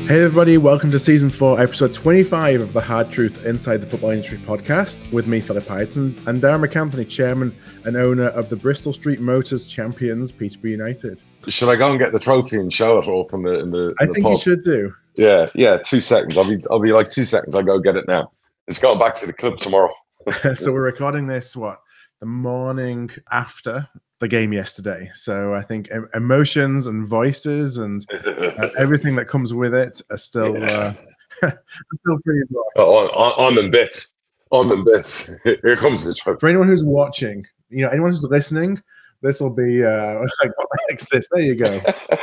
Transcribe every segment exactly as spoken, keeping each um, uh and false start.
Hey everybody, welcome to season four, episode twenty-five of the Hard Truth Inside the Football Industry podcast with me, Philip Heitzen, and Darren McAnthony, chairman and owner of the Bristol Street Motors champions, Peterborough United. Should I go and get the trophy and show it all from the in the? In I the think pub? you should do. Yeah, yeah. Two seconds. I'll be, I'll be like two seconds. I'll go get it now. It's going back to the club tomorrow. So we're recording this what the morning after the game yesterday. So I think emotions and voices and uh, everything that comes with it are still uh, are still pretty raw. Oh, I'm in bits. I'm in bits. Here comes the trophy. For anyone who's watching, you know, anyone who's listening, this will be uh, like what likes this. There you go.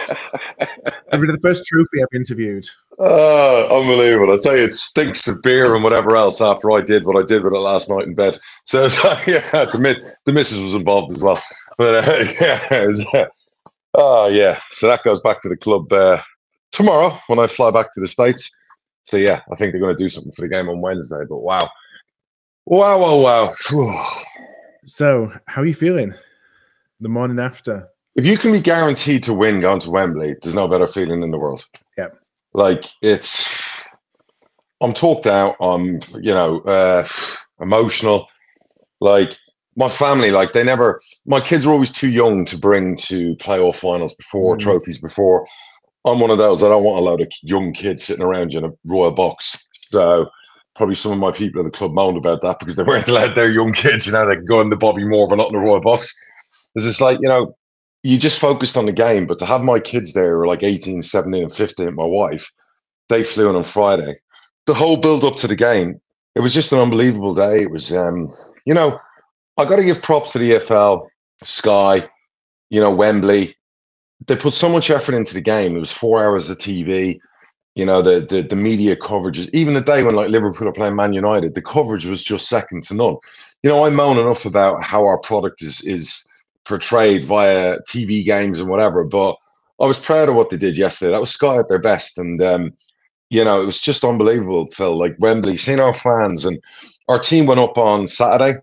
It'll be the first trophy I've interviewed. Oh, unbelievable. I tell you, it stinks of beer and whatever else after I did what I did with it last night in bed. So, so yeah, the, the missus was involved as well. But uh, yeah, it was, uh, oh yeah. So that goes back to the club uh, tomorrow when I fly back to the States. So yeah, I think they're going to do something for the game on Wednesday. But wow, wow, wow, wow. Whew. So, how are you feeling the morning after? If you can be guaranteed to win going to Wembley, there's no better feeling in the world. Yeah. Like it's, I'm talked out. I'm, you know, uh, emotional. Like my family, like they never, my kids are always too young to bring to playoff finals before, mm. trophies before. I'm one of those. I don't want a load of young kids sitting around you in a royal box. So probably some of my people at the club moaned about that because they weren't allowed their young kids, you know, they go in the Bobby Moore, but not in the royal box. It's just like, you know, you just focused on the game, but to have my kids there who were like eighteen, seventeen, and fifteen, my wife, they flew in on Friday. The whole build up to the game, it was just an unbelievable day. It was, um, you know, I got to give props to the E F L, Sky, you know, Wembley. They put so much effort into the game. It was four hours of T V. You know, the the, the media coverages. Even the day when like Liverpool are playing Man United, the coverage was just second to none. You know, I moan enough about how our product is is portrayed via T V games and whatever, but I was proud of what they did yesterday. That was Sky at their best, and um, you know, it was just unbelievable, Phil. Like Wembley, seeing our fans, and our team went up on Saturday,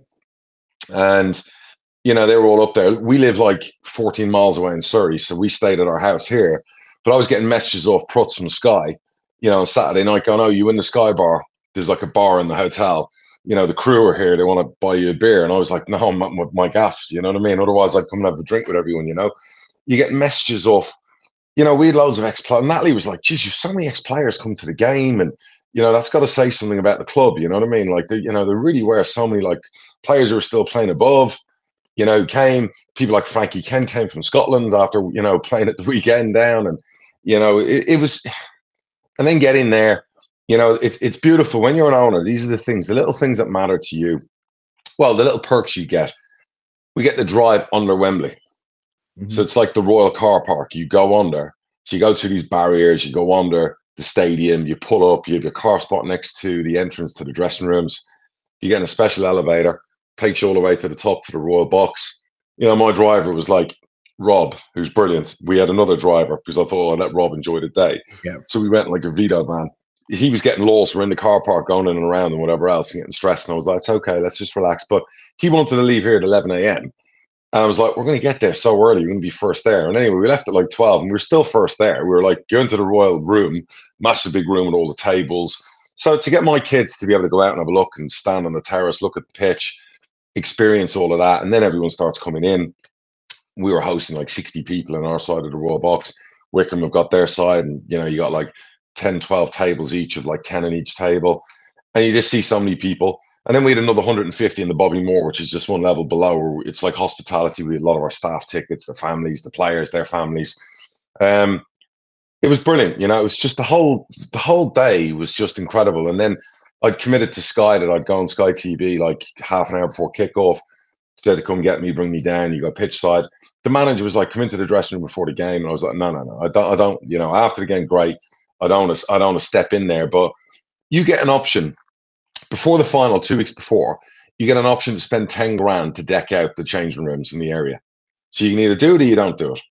and you know, they were all up there. We live like fourteen miles away in Surrey, so we stayed at our house here. But I was getting messages off Prutz from Sky, you know, on Saturday night going, "Oh, you in the Sky bar? There's like a bar in the hotel. You know, the crew are here. They want to buy you a beer." And I was like, "No, I'm not with my gaff. You know what I mean? Otherwise, I'd come and have a drink with everyone, you know." You get messages off, you know, we had loads of ex-players. Natalie was like, "Geez, you've so many ex-players come to the game." And, you know, that's got to say something about the club. You know what I mean? Like, you know, there really were so many, like, players who were still playing above, you know, came. People like Frankie Kent came from Scotland after, you know, playing at the weekend down. And, you know, it, it was, and then get in there. You know, it, it's beautiful when you're an owner. These are the things, the little things that matter to you. Well, the little perks you get. We get the drive under Wembley. Mm-hmm. So it's like the Royal Car Park. You go under. So you go through these barriers, you go under the stadium, you pull up, you have your car spot next to the entrance to the dressing rooms. You get in a special elevator, takes you all the way to the top to the Royal Box. You know, my driver was like, Rob, who's brilliant. We had another driver because I thought I'd let Rob enjoy the day. Yeah. So we went in like a Vito van. He was getting lost. We're in the car park going in and around and whatever else and getting stressed. And I was like, it's okay, let's just relax. But he wanted to leave here at eleven a.m. And I was like, we're going to get there so early. We're going to be first there. And anyway, we left at like twelve and we were still first there. We were like going to the Royal Room, massive big room with all the tables. So to get my kids to be able to go out and have a look and stand on the terrace, look at the pitch, experience all of that. And then everyone starts coming in. We were hosting like sixty people on our side of the Royal Box. Wickham have got their side. And, you know, you got like ten, twelve tables each of like ten in each table. And you just see so many people. And then we had another one hundred fifty in the Bobby Moore, which is just one level below. Where it's like hospitality. We had a lot of our staff tickets, the families, the players, their families. Um, it was brilliant. You know, it was just the whole the whole day was just incredible. And then I'd committed to Sky that I'd go on Sky T V like half an hour before kickoff. Said to come get me, bring me down. You go pitch side. The manager was like, "Come into the dressing room before the game," and I was like, "No, no, no. I don't. I don't. You know, after the game, great. I don't want to. I don't want to step in there, but you get an option." Before the final, two weeks before, you get an option to spend ten grand to deck out the changing rooms in the area. So you can either do it or you don't do it.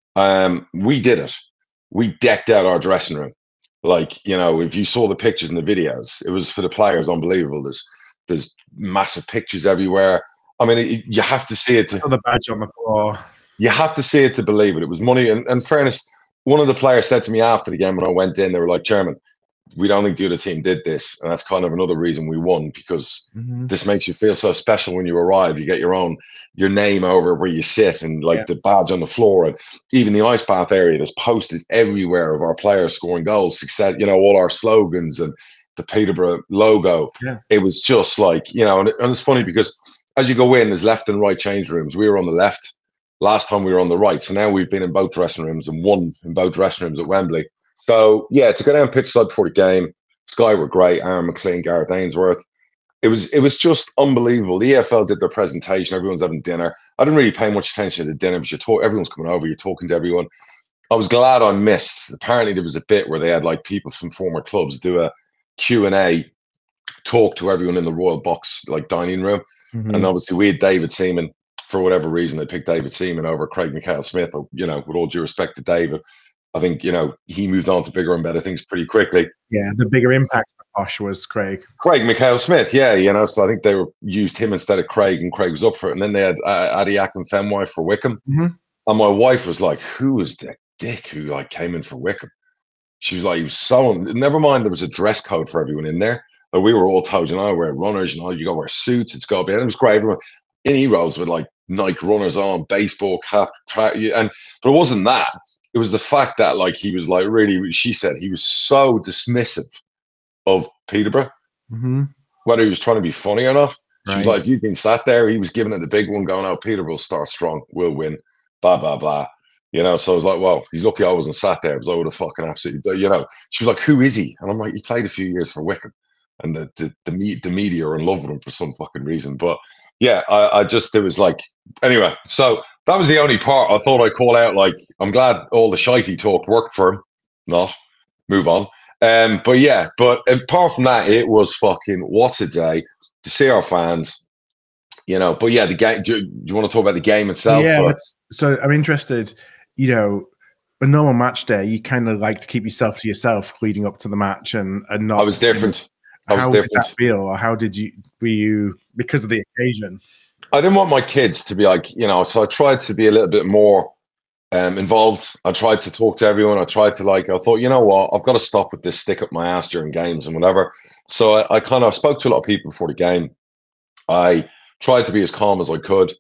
Um, we did it. We decked out our dressing room. Like, you know, if you saw the pictures and the videos, it was for the players unbelievable. There's there's massive pictures everywhere. I mean, it, you have to see it. To, I saw the badge on the floor. You have to see it to believe it. It was money. And, and fairness, one of the players said to me after the game when I went in, they were like, Chairman, we don't think the other team did this. And that's kind of another reason we won, because mm-hmm. this makes you feel so special when you arrive. You get your own, your name over where you sit, and like yeah. the badge on the floor, and even the ice bath area. There's posters everywhere of our players scoring goals, success, you know, all our slogans and the Peterborough logo. Yeah. It was just like, you know, and, and it's funny because as you go in, there's left and right change rooms. We were on the left. Last time we were on the right. So now we've been in both dressing rooms and won in both dressing rooms at Wembley. So, yeah, to go down pitch side before the game, Sky were great, Aaron McLean, Gareth Ainsworth. It was it was just unbelievable. The E F L did their presentation. Everyone's having dinner. I didn't really pay much attention to the dinner because you talk, everyone's coming over. You're talking to everyone. I was glad I missed. Apparently, there was a bit where they had like people from former clubs do a Q and A, talk to everyone in the Royal Box, like dining room. Mm-hmm. And obviously, we had David Seaman. For whatever reason, they picked David Seaman over Craig McHale-Smith. You know, with all due respect to David, I think, you know, he moved on to bigger and better things pretty quickly. Yeah, the bigger impact for Posh was Craig. Craig McHale-Smith, yeah, you know, so I think they were used him instead of Craig, and Craig was up for it. And then they had uh, Adi Akinfenwa for Wickham. Mm-hmm. And my wife was like, who was the dick who like came in for Wickham? She was like, he was so, never mind there was a dress code for everyone in there. But we were all told, you know, wear runners, you know, you got to wear suits, it's got to be, and it was great. Everyone in heroes with like Nike runners on, baseball cap, track, and but it wasn't that. It was the fact that like he was like really, she said he was so dismissive of Peterborough, mm-hmm. whether he was trying to be funny or not. She right. was like, if you'd been sat there, he was giving it a big one, going, oh, Peterborough will start strong, we'll win, blah, blah, blah. You know, so I was like, well, he's lucky I wasn't sat there, because I would have fucking absolutely, you know. She was like, who is he? And I'm like, he played a few years for Wickham. And the the, the, me- the media are in love with him for some fucking reason. But yeah, I, I just, it was like, anyway, so that was the only part I thought I'd call out. Like, I'm glad all the shitey talk worked for him. Not, move on. Um, but yeah, but apart from that, it was fucking, what a day to see our fans, you know. But yeah, the game, do you, do you want to talk about the game itself? Yeah, let's, so I'm interested, you know, a normal match day, you kind of like to keep yourself to yourself leading up to the match, and, and not. I was different. I was how different. did that feel, or how did you, were you, because of the occasion? I didn't want my kids to be like, you know, so I tried to be a little bit more um, involved. I tried to talk to everyone. I tried to like, I thought, you know what, I've got to stop with this stick up my ass during games and whatever. So I, I kind of spoke to a lot of people before the game. I tried to be as calm as I could.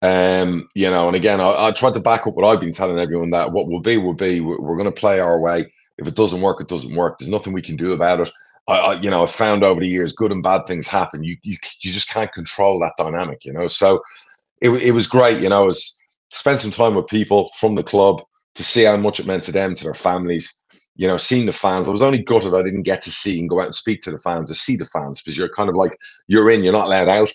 Um, you know, and again, I, I tried to back up what I've been telling everyone, that what will be, will be. We're, we're going to play our way. If it doesn't work, it doesn't work. There's nothing we can do about it. I, I, you know, I've found over the years, good and bad things happen. You, you, you just can't control that dynamic, you know. So it, it was great, you know. I was spent some time with people from the club to see how much it meant to them, to their families. You know, seeing the fans. I was only gutted I didn't get to see and go out and speak to the fans, to see the fans, because you're kind of like, you're in, you're not allowed out.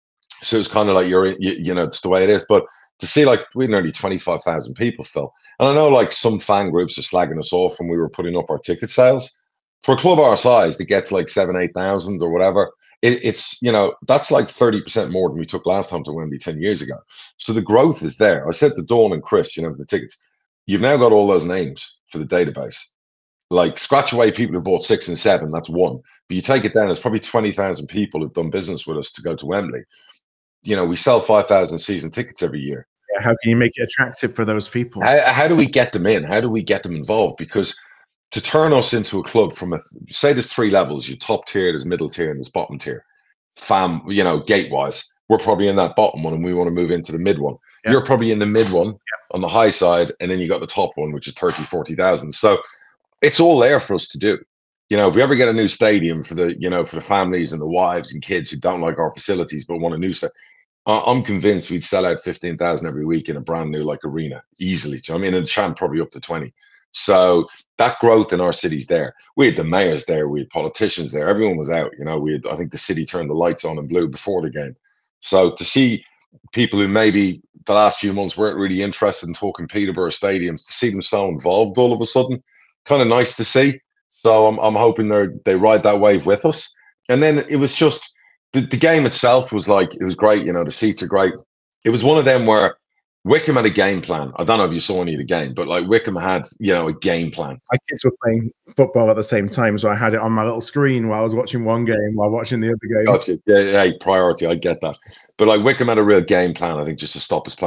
So it's kind of like you're in, you, you know, it's the way it is. But to see, like, we had nearly twenty-five thousand people, Phil. And I know, like, some fan groups are slagging us off when we were putting up our ticket sales. For a club our size that gets like seven, eight thousand or whatever, it, it's, you know, that's like thirty percent more than we took last time to Wembley ten years ago. So the growth is there. I said to Dawn and Chris, you know, the tickets, you've now got all those names for the database. Like, scratch away people who bought six and seven, that's one. But you take it down, there's probably twenty thousand people who've done business with us to go to Wembley. You know, we sell five thousand season tickets every year. Yeah, how can you make it attractive for those people? How, how do we get them in? How do we get them involved? Because to turn us into a club from a, say there's three levels, your top tier, there's middle tier, and there's bottom tier. Fam, you know, gate wise, we're probably in that bottom one and we want to move into the mid one. Yeah. You're probably in the mid one, yeah, on the high side, and then you got the top one, which is thirty, forty thousand. So it's all there for us to do. You know, if we ever get a new stadium for the, you know, for the families and the wives and kids who don't like our facilities but want a new stadium, I'm convinced we'd sell out fifteen thousand every week in a brand new like arena easily. Do you know what I mean? And Champ probably up to twenty. So that growth in our city's there. We had the mayors there, we had politicians there, everyone was out. You know, we had, I think the city turned the lights on in blue before the game. So to see people who maybe the last few months weren't really interested in talking Peterborough stadiums, to see them so involved all of a sudden, kind of nice to see. So I'm I'm hoping they they ride that wave with us. And then it was just the, the game itself was like, it was great. You know, the seats are great. It was one of them where Wickham had a game plan. I don't know if you saw any of the game, but like Wickham had, you know, a game plan. My kids were playing football at the same time, so I had it on my little screen while I was watching one game while watching the other game. Gotcha. Yeah, yeah, priority. I get that. But like Wickham had a real game plan, I think, just to stop us playing.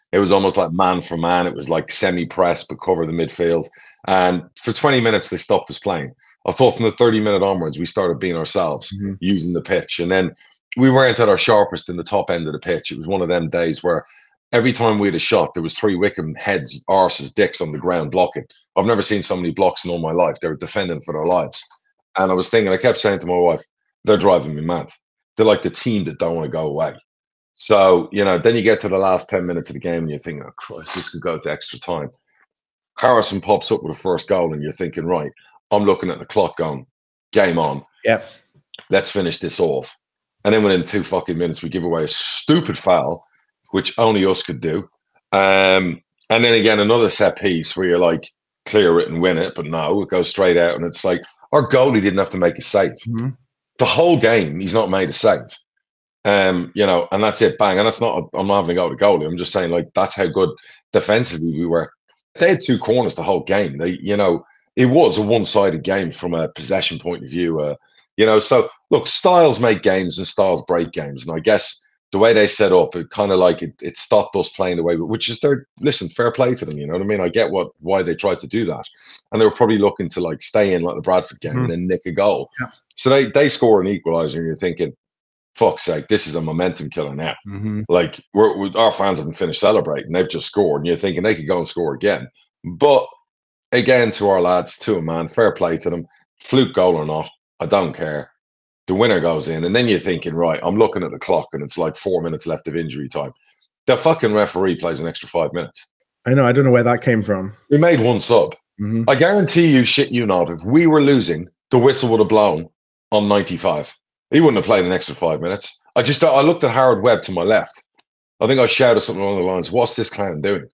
It was almost like man for man. It was like semi-press, but cover the midfield. And for twenty minutes, they stopped us playing. I thought from the thirty minute onwards, we started being ourselves, mm-hmm. using the pitch. And then we weren't at our sharpest in the top end of the pitch. It was one of them days where every time we had a shot, there was three Wickham heads, arses, dicks on the ground blocking. I've never seen so many blocks in all my life. They were defending for their lives. And I was thinking, I kept saying to my wife, they're driving me mad. They're like the team that don't want to go away. So, you know, then you get to the last ten minutes of the game and you're thinking, oh, Christ, this could go to extra time. Harrison pops up with a first goal and you're thinking, right, I'm looking at the clock going, game on. Yep. Let's finish this off. And then within two fucking minutes, we give away a stupid foul, which only us could do. Um, and then again, another set piece where you're like, clear it and win it. But no, it goes straight out. And it's like, our goalie didn't have to make a save. Mm-hmm. The whole game, he's not made a save. Um, you know, and that's it, bang. And that's not, I'm not having a go at the goalie. I'm just saying, like, that's how good defensively we were. They had two corners the whole game. They, you know, it was a one-sided game from a possession point of view. Uh, you know, so look, styles make games and styles break games. And I guess the way they set up, it kind of like it, it stopped us playing the way, which is their, listen, fair play to them. You know what I mean? I get what, why they tried to do that. And they were probably looking to like stay in like the Bradford game mm-hmm. and then nick a goal. Yeah. So they, they score an equalizer and you're thinking, fuck's sake, this is a momentum killer now. Mm-hmm. Like we're, we, our fans haven't finished celebrating. They've just scored and you're thinking they could go and score again. But again, to our lads, to a man, fair play to them. Fluke goal or not, I don't care. The winner goes in. And then you're thinking, right, I'm looking at the clock and it's like four minutes left of injury time. The fucking referee plays an extra five minutes. I know. I don't know where that came from. We made one sub. Mm-hmm. I guarantee you, shit you not, if we were losing, the whistle would have blown on ninety-five. He wouldn't have played an extra five minutes. I just, I looked at Howard Webb to my left. I think I shouted something along the lines, what's this clown doing?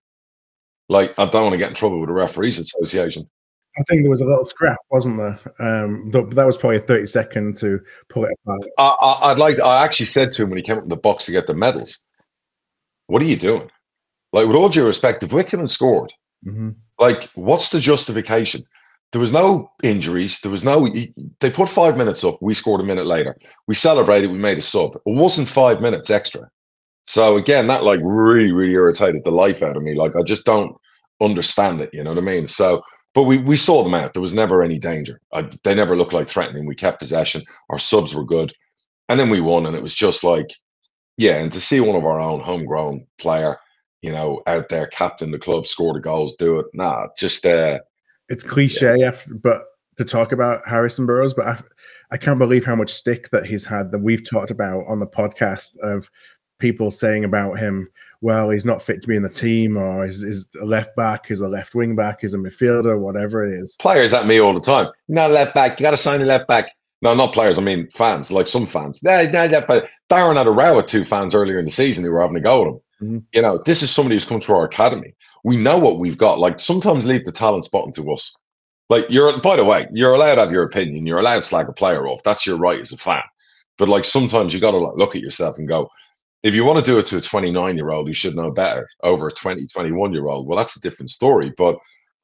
Like, I don't want to get in trouble with the Referees Association. I think there was a little scrap, wasn't there? Um, that was probably a thirty second to pull it apart. I, I, I'd like, I actually said to him when he came up in the box to get the medals, what are you doing? Like, with all due respect, if Wickham had scored, mm-hmm. like, what's the justification? There was no injuries. There was no, they put five minutes up. We scored a minute later. We celebrated. We made a sub. It wasn't five minutes extra. So again, that like really, really irritated the life out of me. Like, I just don't understand it. You know what I mean? So, but we, we saw them out. There was never any danger. I, they never looked like threatening. We kept possession. Our subs were good. And then we won. And it was just like, yeah. And to see one of our own homegrown player, you know, out there, captain the club, score the goals, do it. Nah, just, uh, it's cliche, yeah. but to talk about Harrison Burrows, but I, I can't believe how much stick that he's had that we've talked about on the podcast of people saying about him, well, he's not fit to be in the team, or is is a left back, is a left wing back, is a midfielder, whatever it is. Players at me all the time. Not a left back. You got to sign a left back. No, not players. I mean fans, like some fans. No, no, no, but Darren had a row with two fans earlier in the season who were having a go at him. Mm-hmm. You know, this is somebody who's come through our academy. We know what we've got. Like, sometimes leave the talent spotting to us. Like, you're, by the way, you're allowed to have your opinion. You're allowed to slag a player off. That's your right as a fan. But like, sometimes you got to like, look at yourself and go, if you want to do it to a twenty-nine year old, you should know better over a twenty, twenty-one year old. Well, that's a different story. But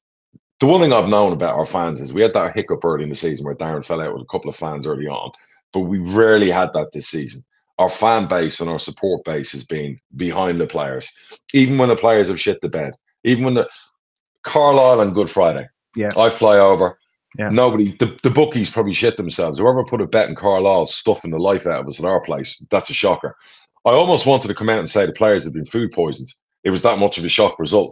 the one thing I've known about our fans is we had that hiccup early in the season where Darren fell out with a couple of fans early on, but we rarely had that this season. Our fan base and our support base has been behind the players, even when the players have shit the bed. Even when the Carlisle on Good Friday, yeah, I fly over. Yeah, nobody, the, the bookies probably shit themselves. Whoever put a bet in Carlisle stuffing the life out of us at our place, that's a shocker. I almost wanted to come out and say the players had been food poisoned. It was that much of a shock result.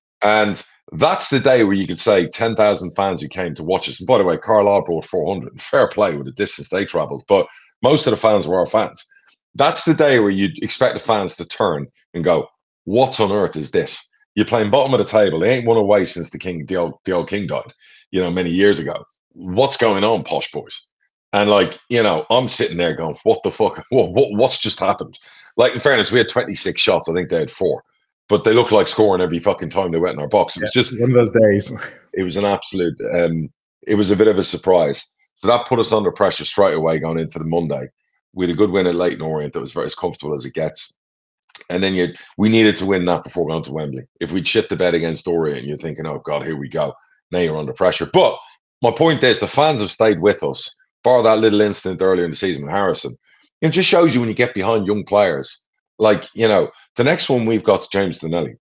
And that's the day where you could say ten thousand fans who came to watch us. And by the way, Carlisle brought four hundred. Fair play with the distance they travelled. But most of the fans were our fans. That's the day where you'd expect the fans to turn and go, what on earth is this? You're playing bottom of the table. They ain't won away since the king, the old, the old king died, you know, many years ago. What's going on, posh boys? And like, you know, I'm sitting there going, what the fuck? What, what what's just happened? Like, in fairness, we had twenty-six shots. I think they had four, but they looked like scoring every fucking time they went in our box. It was yeah, just one of those days. It was an absolute. Um, it was a bit of a surprise. So that put us under pressure straight away going into the Monday. We had a good win at Leyton Orient that was very as comfortable as it gets. And then you, we needed to win that before going to Wembley. If we'd shit the bed against Orient, you're thinking, oh, God, here we go. Now you're under pressure. But my point is the fans have stayed with us, bar that little incident earlier in the season with Harrison. It just shows you when you get behind young players, Like, you know, the next one we've got is James Donnelly.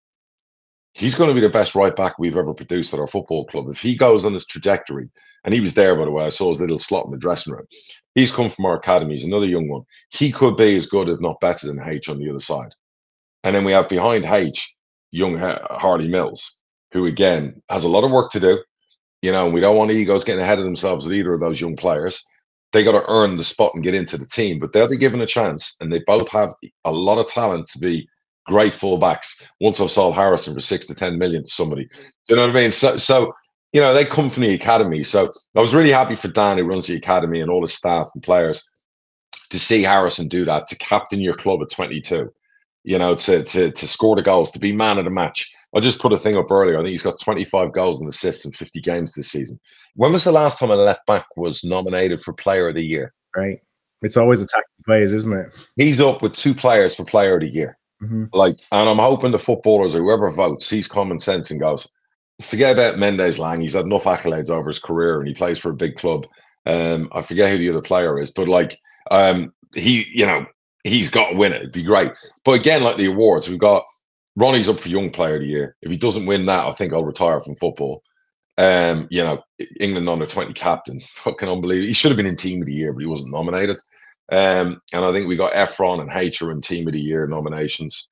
He's going to be the best right back we've ever produced at our football club. If he goes on this trajectory, and he was there, by the way, I saw his little slot in the dressing room. He's come from our academy. He's another young one. He could be as good, if not better, than H on the other side. And then we have behind H, young Harley Mills, who, again, has a lot of work to do. You know, we don't want egos getting ahead of themselves with either of those young players. They got to earn the spot and get into the team, but they'll be given a chance. And they both have a lot of talent to be great fullbacks. Once I've sold Harrison for six to ten million to somebody. Do you know what I mean? So, so you know, they come from the academy. So I was really happy for Dan, who runs the academy, and all his staff and players, to see Harrison do that, to captain your club at twenty-two. You know, to to to score the goals, to be man of the match. I just put a thing up earlier. I think he's got twenty-five goals and assists in fifty games this season. When was the last time a left back was nominated for Player of the Year? Right. It's always attacking players, isn't it? He's up with two players for Player of the Year. Mm-hmm. Like, and I'm hoping the footballers or whoever votes sees common sense and goes, forget about Mendez-Laing. He's had enough accolades over his career, and he plays for a big club. Um, I forget who the other player is, but like, um, he, you know, he's got to win it. It'd be great. But again, like the awards, we've got Ronnie's up for Young Player of the Year. If he doesn't win that, I think I'll retire from football. Um, you know, England under twenty captain, fucking unbelievable. He should have been in Team of the Year, but he wasn't nominated. Um, and I think we got Efron and H in Team of the Year nominations,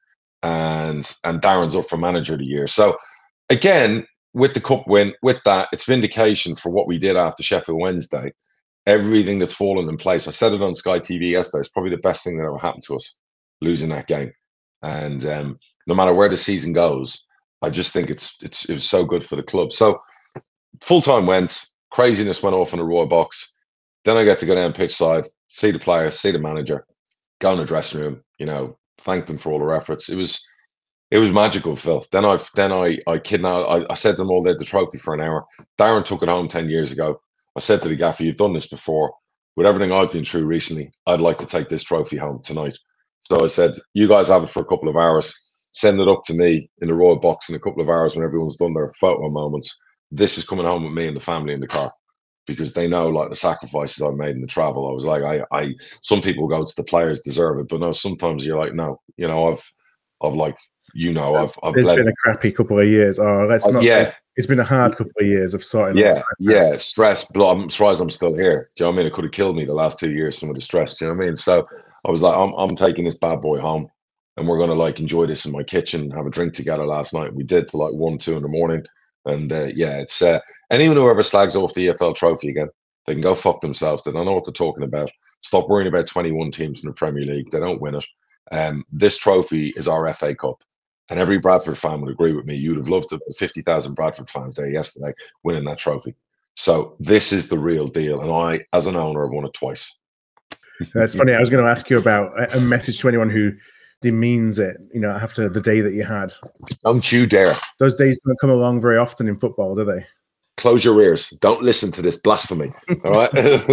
and and Darren's up for Manager of the Year. So again, with the cup win, with that, it's vindication for what we did after Sheffield Wednesday. Everything that's fallen in place. I said it on Sky T V yesterday. It's probably the best thing that ever happened to us, losing that game. And um, no matter where the season goes, I just think it's it's it was so good for the club. So full time went, craziness went off in the Royal Box. Then I get to go down pitch side, see the players, see the manager, go in the dressing room, you know, thank them for all their efforts. It was it was magical, Phil. Then I then I I kidnapped. I, I said to them all, they had the trophy for an hour. Darren took it home ten years ago. I said to the gaffer, you've done this before. With everything I've been through recently, I'd like to take this trophy home tonight. So I said, you guys have it for a couple of hours. Send it up to me in the Royal Box in a couple of hours when everyone's done their photo moments. This is coming home with me and the family in the car, because they know, like, the sacrifices I made in the travel. I was like, I, I, some people go, to the players deserve it, but no, sometimes you're like, no, you know, I've, I've like, you know, I've, I've it's bled. been a crappy couple of years. Oh, let's uh, not yeah. say it's been a hard couple of years of sorting. Yeah, yeah, stress. But I'm surprised I'm still here. Do you know what I mean? It could have killed me the last two years, some of the stress. Do you know what I mean? So I was like, I'm, I'm taking this bad boy home, and we're gonna like enjoy this in my kitchen, have a drink together. Last night we did till like one, two in the morning, and uh, yeah, it's uh, anyone who ever slags off the E F L trophy again, they can go fuck themselves. They don't know what they're talking about. Stop worrying about twenty-one teams in the Premier League. They don't win it. Um, this trophy is our F A Cup. And every Bradford fan would agree with me. You'd have loved the fifty thousand Bradford fans there yesterday winning that trophy. So this is the real deal. And I, as an owner, have won it twice. That's funny. I was going to ask you about a message to anyone who demeans it, you know, after the day that you had. Don't you dare. Those days don't come along very often in football, do they? Close your ears. Don't listen to this blasphemy. All right.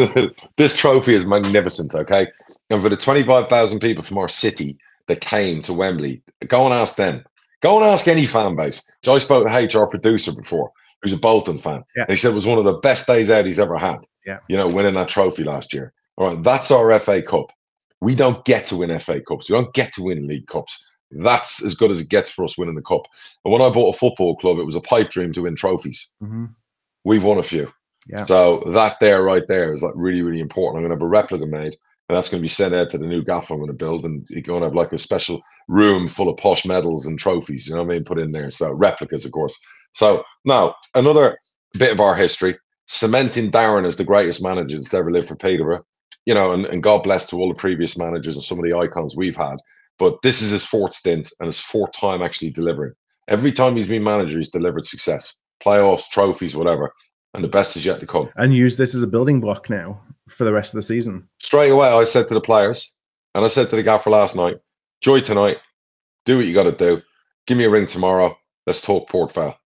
This trophy is magnificent. Okay. And for the twenty-five thousand people from our city that came to Wembley, go and ask them. Go and ask any fan base. I spoke to H, our producer, before, who's a Bolton fan. Yeah. And he said it was one of the best days out he's ever had. Yeah. You know, winning that trophy last year. All right. That's our F A Cup. We don't get to win F A Cups. We don't get to win League Cups. That's as good as it gets for us winning the cup. And when I bought a football club, it was a pipe dream to win trophies. Mm-hmm. We've won a few. Yeah. So that there, right there, is like really, really important. I'm going to have a replica made, and that's going to be sent out to the new gaff I'm going to build, and you're going to have like a special room full of posh medals and trophies, you know what I mean, put in there. So replicas, of course. So now another bit of our history, cementing Darren as the greatest manager that's ever lived for Peterborough, you know, and, and God bless to all the previous managers and some of the icons we've had. But this is his fourth stint and his fourth time actually delivering. Every time he's been manager, he's delivered success, playoffs, trophies, whatever. And the best is yet to come. And use this as a building block now for the rest of the season. Straight away, I said to the players, and I said to the gaffer last night, enjoy tonight, do what you got to do. Give me a ring tomorrow. Let's talk Port Vale.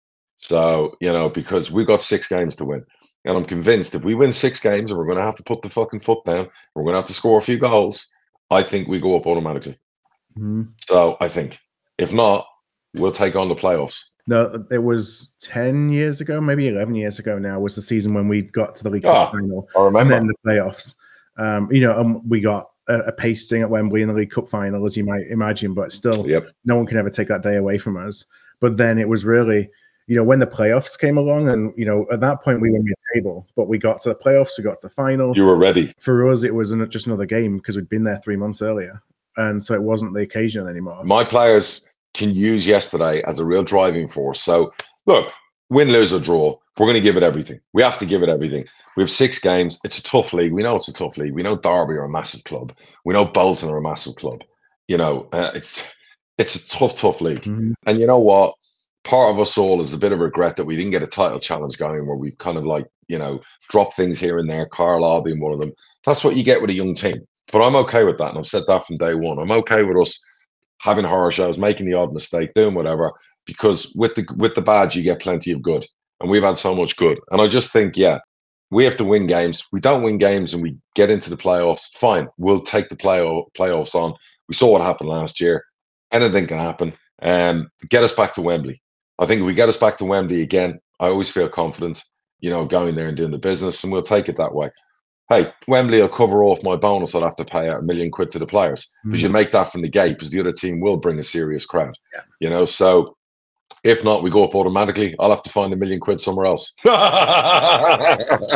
So, you know, because we've got six games to win. And I'm convinced if we win six games and we're going to have to put the fucking foot down, we're going to have to score a few goals, I think we go up automatically. Mm-hmm. So I think, if not, we'll take on the playoffs. No, it was ten years ago, maybe eleven years ago now, was the season when we got to the League Cup oh, final. I remember. And then the playoffs. Um, you know, um, we got a, a pasting at Wembley in the League Cup final, as you might imagine, but still, Yep. no one can ever take that day away from us. But then it was really, you know, when the playoffs came along, and, you know, at that point we were mid-table, but we got to the playoffs, we got to the final. You were ready. For us, it was just another game because we'd been there three months earlier. And so it wasn't the occasion anymore. My players can use yesterday as a real driving force. So, look, win, lose, or draw, we're going to give it everything. We have to give it everything. We have six games. It's a tough league. We know it's a tough league. We know Derby are a massive club. We know Bolton are a massive club. You know, uh, it's it's a tough, tough league. Mm-hmm. And you know what? Part of us all is a bit of regret that we didn't get a title challenge going, where we've kind of like, you know, dropped things here and there, Carlisle being one of them. That's what you get with a young team. But I'm okay with that. And I've said that from day one. I'm okay with us having horror shows, making the odd mistake, doing whatever, because with the with the bad, you get plenty of good. And we've had so much good. And I just think, yeah, we have to win games. We don't win games and we get into the playoffs. Fine. We'll take the play playoffs on. We saw what happened last year. Anything can happen. Um, get us back to Wembley. I think if we get us back to Wembley again, I always feel confident, you know, going there and doing the business, and we'll take it that way. Hey, Wembley will cover off my bonus. I'll have to pay out a million quid to the players, because mm. you make that from the gate, because the other team will bring a serious crowd. Yeah. You know, so if not, we go up automatically. I'll have to find a million quid somewhere else. yeah.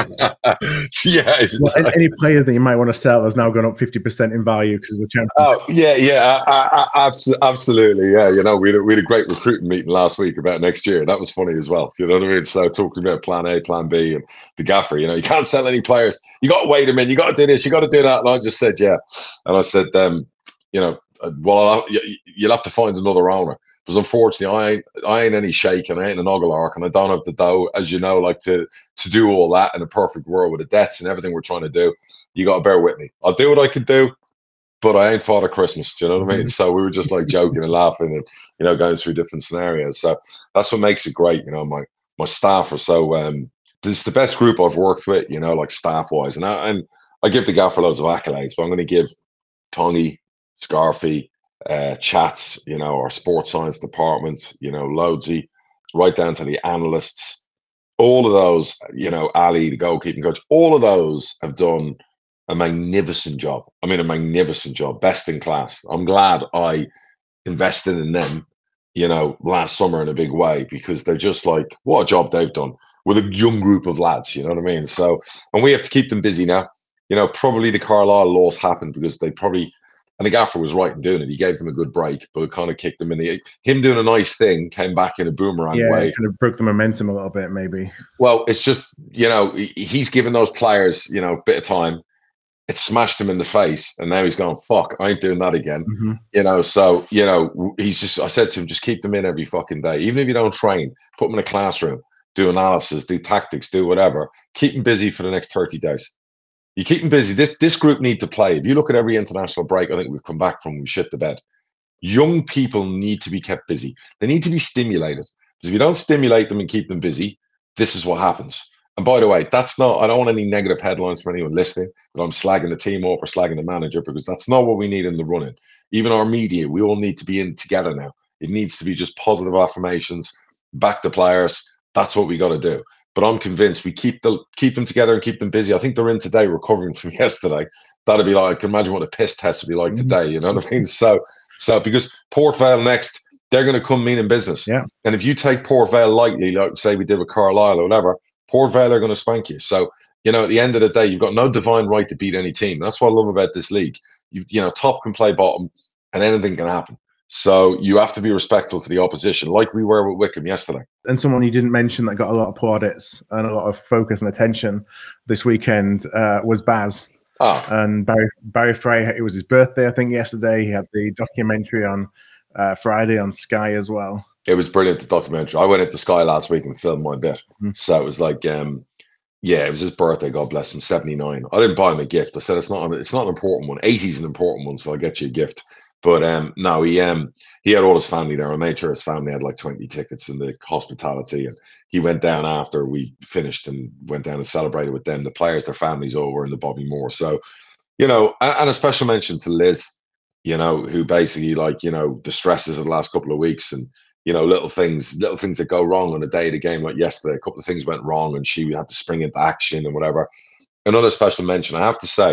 Well, any player that you might want to sell has now gone up fifty percent in value because of the champion. Oh, yeah, yeah, I, I, absolutely. Yeah, you know, we had, a, we had a great recruiting meeting last week about next year. That was funny as well. You know what I mean? So talking about plan A, plan B, and the gaffer, you know, you can't sell any players. You got to wait a minute. You got to do this. You got to do that. And I just said, yeah. And I said, um, you know, well, I'll, you'll have to find another owner. Because unfortunately, I ain't, I ain't any shake and I ain't an oglark, and I don't have the dough, as you know, like to to do all that in a perfect world with the debts and everything we're trying to do. You got to bear with me. I'll do what I can do, but I ain't Father Christmas. Do you know what I mean? So we were just like joking and laughing and, you know, going through different scenarios. So that's what makes it great. You know, my my staff are so, um, it's the best group I've worked with, you know, like staff wise. And I, and I give the gaffer loads of accolades, but I'm going to give Tongy, Scarfy, uh chats, you know, our sports science department, you know, Loadsy, right down to the analysts, all of those, you know, Ali, the goalkeeping coach, all of those have done a magnificent job. I mean, a magnificent job, best in class. I'm glad I invested in them, you know, last summer in a big way, because they're just like, what a job they've done with a young group of lads, you know what I mean? So, and we have to keep them busy now. You know, probably the Carlisle loss happened because they probably, and the gaffer was right in doing it. He gave them a good break, but it kind of kicked them in the. Him doing a nice thing came back in a boomerang yeah, way. Kind of broke the momentum a little bit, maybe. Well, it's just, you know, he's given those players, you know, a bit of time. It smashed him in the face, and now he's going, fuck, I ain't doing that again. Mm-hmm. You know, so, you know, he's just, I said to him, just keep them in every fucking day. Even if you don't train, put them in a classroom, do analysis, do tactics, do whatever. Keep them busy for the next thirty days. You keep them busy. This this group need to play. If you look at every international break, I think we've come back from, we shit the bed. Young people need to be kept busy. They need to be stimulated. Because if you don't stimulate them and keep them busy, this is what happens. And by the way, that's not, I don't want any negative headlines from anyone listening that I'm slagging the team off or slagging the manager, because that's not what we need in the running. Even our media, we all need to be in together now. It needs to be just positive affirmations, back the players. That's what we got to do. But I'm convinced we keep the keep them together and keep them busy. I think they're in today, recovering from yesterday. That'd be like, I can imagine what a piss test would be like Mm-hmm. today. You know what I mean? So, so because Port Vale next, they're going to come meaning business. Yeah. And if you take Port Vale lightly, like say we did with Carlisle or whatever, Port Vale are going to spank you. So, you know, at the end of the day, you've got no divine right to beat any team. That's what I love about this league. You, you know, top can play bottom, and anything can happen. So you have to be respectful to the opposition, like we were with Wickham yesterday. And someone you didn't mention that got a lot of plaudits and a lot of focus and attention this weekend uh, was Baz. Oh. And Barry Barry Frey, it was his birthday, I think, yesterday. He had the documentary on uh, Friday on Sky as well. It was brilliant, the documentary. I went into Sky last week and filmed my bit. Mm-hmm. So it was like, um, yeah, it was his birthday, God bless him, seventy-nine. I didn't buy him a gift. I said, it's not, it's not an important one. eighty is an important one, so I'll get you a gift. But um, no, he um he had all his family there. I made sure his family had like twenty tickets in the hospitality, and he went down after we finished and went down and celebrated with them. The players, their families all were in the Bobby Moore. So, you know, and, and a special mention to Liz, you know, who basically like, you know, distresses of the last couple of weeks, and, you know, little things, little things that go wrong on a day of the game, like yesterday, a couple of things went wrong and she had to spring into action and whatever. Another special mention, I have to say,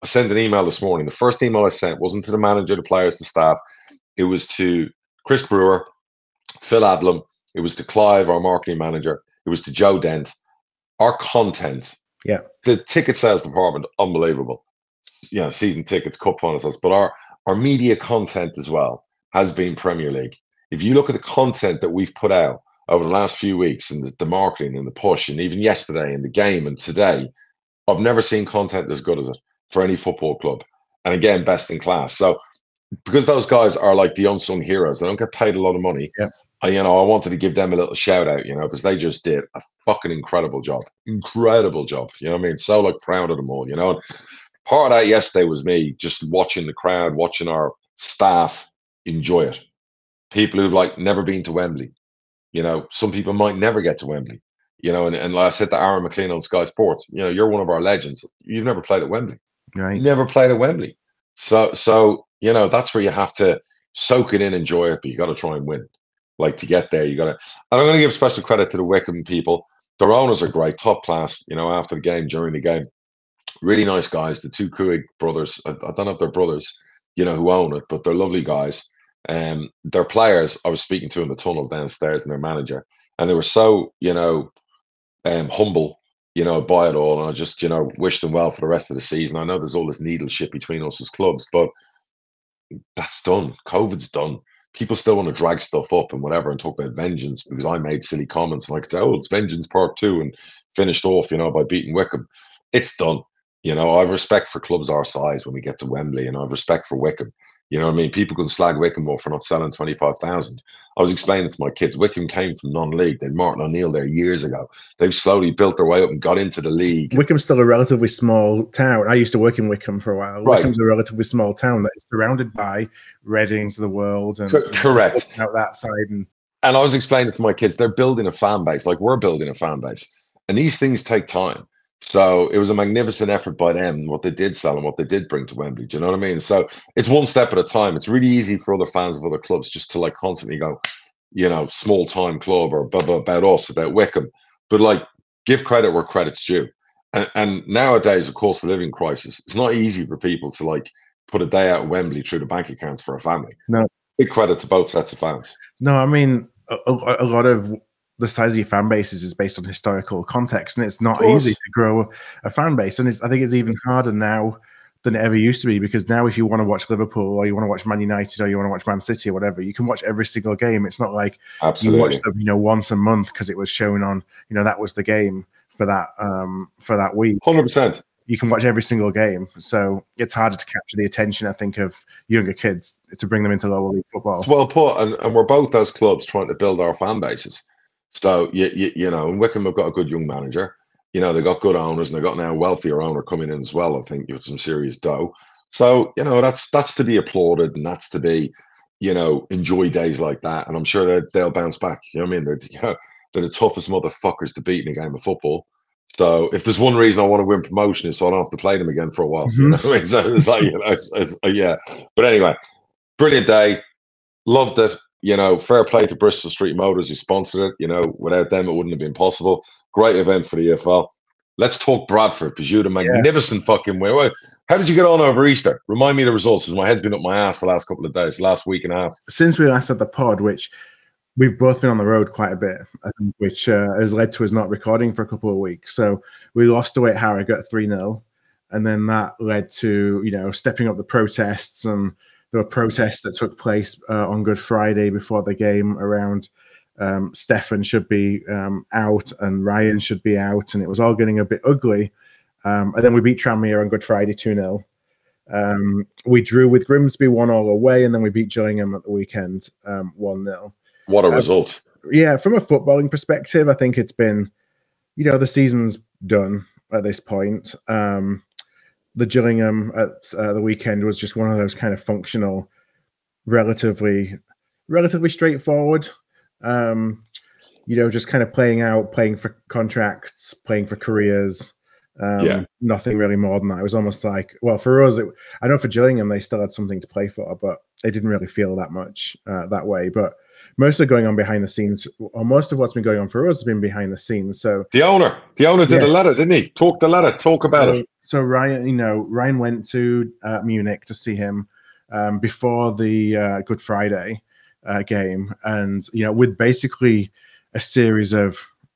I sent an email this morning. The first email I sent wasn't to the manager, the players, the staff. It was to Chris Brewer, Phil Adlam. It was to Clive, our marketing manager. It was to Joe Dent. Our content, yeah, the ticket sales department, unbelievable. You know, season tickets, cup finals, but our our media content as well has been Premier League. If you look at the content that we've put out over the last few weeks, and the, the marketing and the push, and even yesterday in the game and today, I've never seen content as good as it for any football club. And again, best in class. So because those guys are like the unsung heroes, they don't get paid a lot of money. yeah. I, you know, I wanted to give them a little shout out, you know, because they just did a fucking incredible job. Incredible job. You know what I mean? So like proud of them all, you know. And part of that yesterday was me just watching the crowd, watching our staff enjoy it. People who've like never been to Wembley. You know, some people might never get to Wembley. You know, and, and like I said to Aaron McLean on Sky Sports, you know, you're one of our legends. You've never played at Wembley. Right. Never played at Wembley. So so, you know, that's where you have to soak it in, enjoy it, but you got to try and win. Like to get there, you got to. And I'm going to give special credit to the Wycombe people. Their owners are great, top class. You know, after the game, during the game, really nice guys. The two Kuig brothers. I, I don't know if they're brothers, you know, who own it, but they're lovely guys. Um, their players, I was speaking to in the tunnel downstairs, and their manager, and they were so, you know, um, humble, you know, by it all. And I just, you know, wish them well for the rest of the season. I know there's all this needle shit between us as clubs, but that's done. COVID's done. People still want to drag stuff up and whatever and talk about vengeance because I made silly comments and I could say, oh, it's vengeance part two and finished off, you know, by beating Wycombe. It's done. You know, I have respect for clubs our size when we get to Wembley, and I have respect for Wycombe. You know what I mean? People can slag Wycombe off for not selling twenty-five thousand. I was explaining to my kids, Wycombe came from non-league. They had Martin O'Neill there years ago. They've slowly built their way up and got into the league. Wycombe's still a relatively small town. I used to work in Wycombe for a while. Right. Wycombe's a relatively small town that is surrounded by Readings of the world. And, C- correct. And out that side. And, and I was explaining to my kids, they're building a fan base, like we're building a fan base. And these things take time. So it was a magnificent effort by them, what they did sell and what they did bring to Wembley. Do you know what I mean? So it's one step at a time. It's really easy for other fans of other clubs just to like constantly go, you know, small time club or blah, blah, about us, about Wycombe. But like, give credit where credit's due. And, and nowadays, of course, the living crisis, it's not easy for people to like put a day out at Wembley through the bank accounts for a family. No. Big credit to both sets of fans. No, I mean, a, a lot of the size of your fan bases is based on historical context, and it's not easy to grow a fan base. And it's, I think it's even harder now than it ever used to be, because now if you want to watch Liverpool or you want to watch Man United or you want to watch Man City or whatever, you can watch every single game. It's not like Absolutely. You watch them, you know, once a month because it was shown on, you know, that was the game for that um, for that week. one hundred percent. You can watch every single game. So it's harder to capture the attention, I think, of younger kids to bring them into lower league football. It's well put. And, and we're both those clubs trying to build our fan bases. So, you, you, you know, and Wycombe have got a good young manager. You know, they've got good owners, and they've got now a wealthier owner coming in as well, I think, with some serious dough. So, you know, that's that's to be applauded, and that's to be, you know, enjoy days like that. And I'm sure that they'll bounce back. You know what I mean? They're, you know, they're the toughest motherfuckers to beat in a game of football. So if there's one reason I want to win promotion is so I don't have to play them again for a while. Mm-hmm. You know what I mean? So it's like, you know, it's, it's, uh, yeah. But anyway, brilliant day. Loved it. You know, fair play to Bristol Street Motors who sponsored it. You know, without them, it wouldn't have been possible. Great event for the E F L. Let's talk Bradford, because you had a magnificent yeah. fucking win. How did you get on over Easter? Remind me of the results, because my head's been up my ass the last couple of days, last week and a half. Since we last had the pod, which we've both been on the road quite a bit, I think, which uh, has led to us not recording for a couple of weeks. So we lost away at Harrogate three nil, and then that led to, you know, stepping up the protests, and there were protests that took place uh, on Good Friday before the game around um, Stefan should be um, out and Ryan should be out, and it was all getting a bit ugly. Um, and then we beat Tranmere on Good Friday two nil. Um, we drew with Grimsby one all away, and then we beat Gillingham at the weekend um, one nil. What a um, result. Yeah, from a footballing perspective, I think it's been, you know, the season's done at this point. Um, the Gillingham at uh, the weekend was just one of those kind of functional, relatively, relatively straightforward, um, you know, just kind of playing out, playing for contracts, playing for careers. Um, yeah. Nothing really more than that. It was almost like, well, for us, it, I know for Gillingham, they still had something to play for, but they didn't really feel that much uh, that way. But most of going on behind the scenes, or most of what's been going on for us has been behind the scenes. So the owner, the owner did yes. a letter, didn't he? Talk the letter, talk about so, it. So Ryan, you know, Ryan went to uh, Munich to see him um, before the uh, Good Friday uh, game, and you know, with basically a series of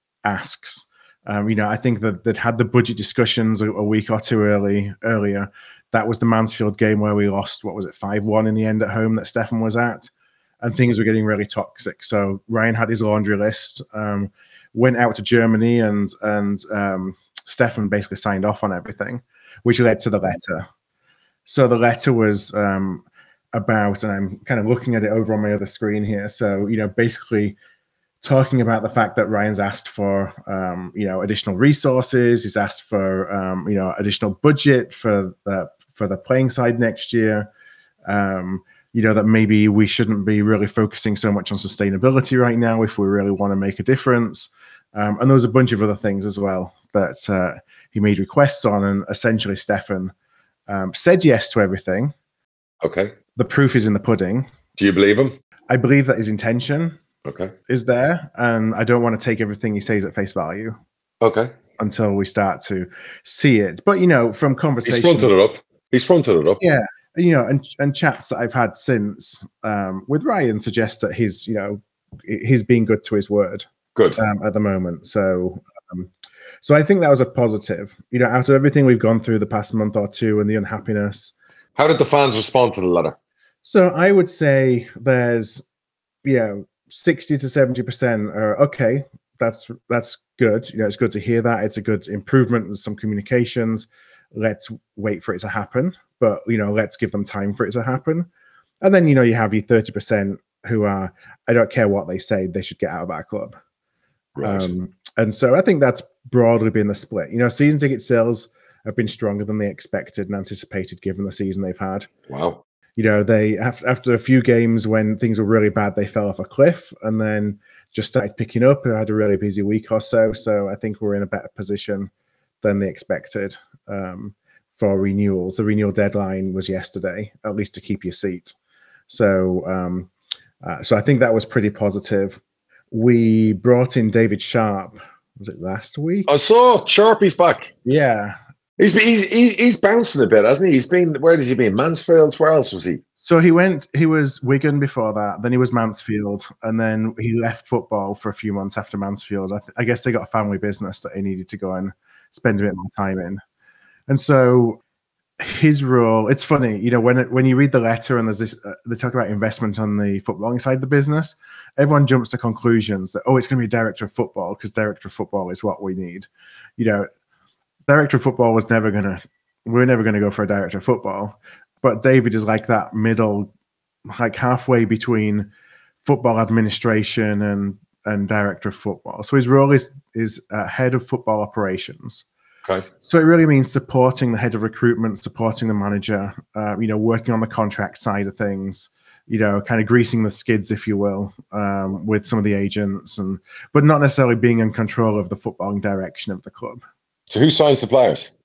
asks. Um, you know, I think that they'd had the budget discussions a, a week or two early earlier. That was the Mansfield game where we lost, what was it, five one in the end at home that Stefan was at. And things were getting really toxic. So Ryan had his laundry list, um, went out to Germany, and and um, Stefan basically signed off on everything, which led to the letter. So the letter was um, about, and I'm kind of looking at it over on my other screen here. So, you know, basically talking about the fact that Ryan's asked for, um, you know, additional resources. He's asked for, um, you know, additional budget for the for the playing side next year. Um, you know, that maybe we shouldn't be really focusing so much on sustainability right now if we really want to make a difference. Um, and there was a bunch of other things as well that uh, he made requests on. And essentially, Stefan um, said yes to everything. Okay. The proof is in the pudding. Do you believe him? I believe that his intention okay. is there. And I don't want to take everything he says at face value. Okay. Until we start to see it. But, you know, from conversation. He's fronted it up. He's fronted it up. Yeah. You know, and and chats that I've had since um, with Ryan suggest that he's, you know, he's being good to his word. Good um, at the moment. So, um, so I think that was a positive. You know, out of everything we've gone through the past month or two and the unhappiness. How did the fans respond to the letter? So I would say there's, you know, sixty to seventy percent are okay. That's that's good. You know, it's good to hear that. It's a good improvement in some communications. Let's wait for it to happen. But, you know, let's give them time for it to happen. And then, you know, you have your thirty percent who are, I don't care what they say, they should get out of our club. Right. Um, and so I think that's broadly been the split. You know, season ticket sales have been stronger than they expected and anticipated given the season they've had. Wow. You know, they, after a few games when things were really bad, they fell off a cliff and then just started picking up and had a really busy week or so. So I think we're in a better position than they expected. Um, for renewals. The renewal deadline was yesterday, at least to keep your seat. So, um, uh, so I think that was pretty positive. We brought in David Sharp. Was it last week? I saw Sharpie's back. Yeah, he's he's he's bouncing a bit, hasn't he? He's been where has he been? Mansfield. Where else was he? So he went. He was Wigan before that. Then he was Mansfield, and then he left football for a few months after Mansfield. I, th- I guess they got a family business that he needed to go and spend a bit more time in. And so his role, it's funny, you know, when it, when you read the letter and there's this, uh, they talk about investment on the footballing side of the business, everyone jumps to conclusions that, oh, it's going to be director of football because director of football is what we need. You know, director of football was never going to, we're never going to go for a director of football. But David is like that middle, like halfway between football administration and, and director of football. So his role is, is uh, head of football operations. Okay. So it really means supporting the head of recruitment, supporting the manager, uh, you know, working on the contract side of things, you know, kind of greasing the skids, if you will, um, with some of the agents, and but not necessarily being in control of the footballing direction of the club. So who signs the players?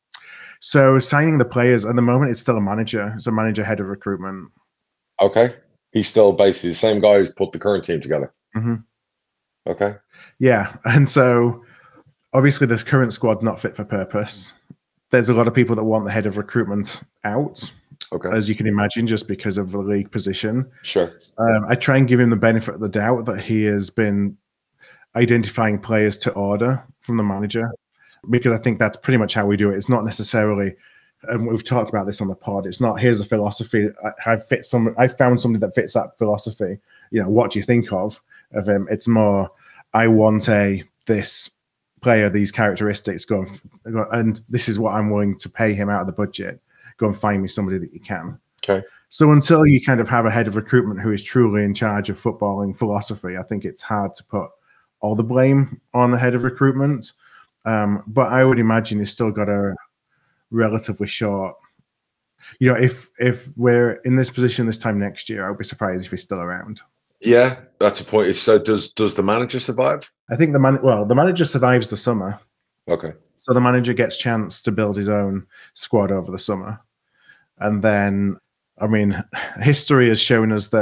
So signing the players at the moment, it's still a manager. It's a manager, head of recruitment. Okay. He's still basically the same guy who's put the current team together. Mm-hmm. Okay. Yeah. And so obviously this current squad's not fit for purpose. There's a lot of people that want the head of recruitment out, okay, as you can imagine, just because of the league position. Sure. Um, I try and give him the benefit of the doubt that he has been identifying players to order from the manager, because I think that's pretty much how we do it. It's not necessarily, and we've talked about this on the pod, it's not, here's a philosophy. I, I fit some, I found somebody that fits that philosophy. You know, what do you think of, of him? It's more, I want a, this player, these characteristics, go and, go, and this is what I'm willing to pay him out of the budget. Go and find me somebody that you can. Okay. So until you kind of have a head of recruitment who is truly in charge of footballing philosophy, I think it's hard to put all the blame on the head of recruitment. Um, but I would imagine he's still got a relatively short, you know, if if we're in this position this time next year, I would be surprised if he's still around. Yeah, that's a point. So does does the manager survive? I think the man, well, the manager survives the summer. Okay. So the manager gets chance to build his own squad over the summer. And then, I mean, history has shown us that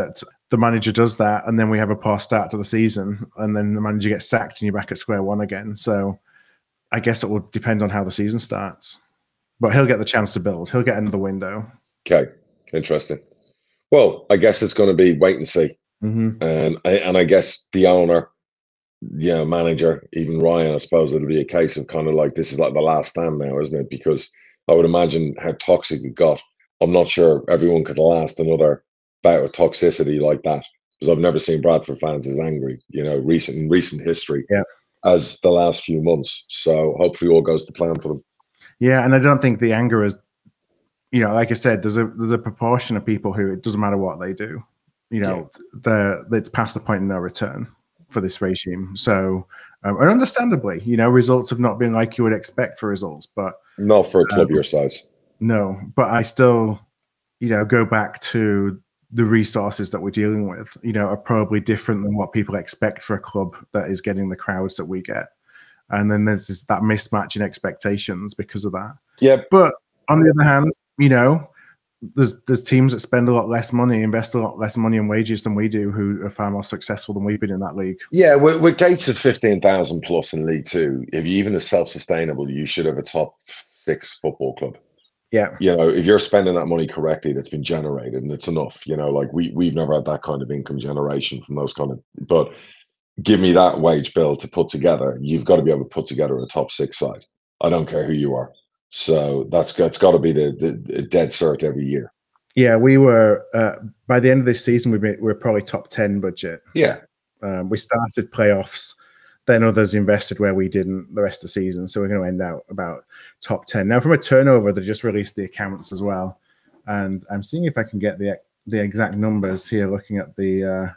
the manager does that, and then we have a poor start to the season, and then the manager gets sacked, and you're back at square one again. So I guess it will depend on how the season starts. But he'll get the chance to build. He'll get another window. Okay, interesting. Well, I guess it's going to be wait and see. Mm-hmm. And I, and I guess the owner, you know, manager, even Ryan, I suppose it'll be a case of kind of like this is like the last stand now, isn't it? Because I would imagine how toxic it got. I'm not sure everyone could last another bout of toxicity like that, because I've never seen Bradford fans as angry, you know, recent in recent history, yeah. as the last few months. So hopefully all goes to plan for them. Yeah, and I don't think the anger is, you know, like I said, there's a there's a proportion of people who it doesn't matter what they do, you know, yeah. the it's past the point of no return for this regime. So, um, and understandably, you know, results have not been like you would expect for results, but not for a club um, your size. No, but I still, you know, go back to the resources that we're dealing with, you know, are probably different than what people expect for a club that is getting the crowds that we get. And then there's this, that mismatch in expectations because of that. Yeah. But on the other hand, you know, there's there's teams that spend a lot less money, invest a lot less money in wages than we do, who are far more successful than we've been in that league. Yeah, with, with gates of fifteen thousand plus in League Two, if you even are self-sustainable, you should have a top six football club. Yeah. You know, if you're spending that money correctly, that's been generated and it's enough, you know, like we, we've never had that kind of income generation from those kind of, but give me that wage bill to put together. You've got to be able to put together a top six side. I don't care who you are. So that's that's got to be the, the, the dead cert every year. Yeah, we were, uh, by the end of this season, we we're probably top ten budget. Yeah. Um, we started playoffs. Then others invested where we didn't the rest of the season. So we're going to end out about top ten. Now, from a turnover, they just released the accounts as well. And I'm seeing if I can get the the exact numbers here, looking at the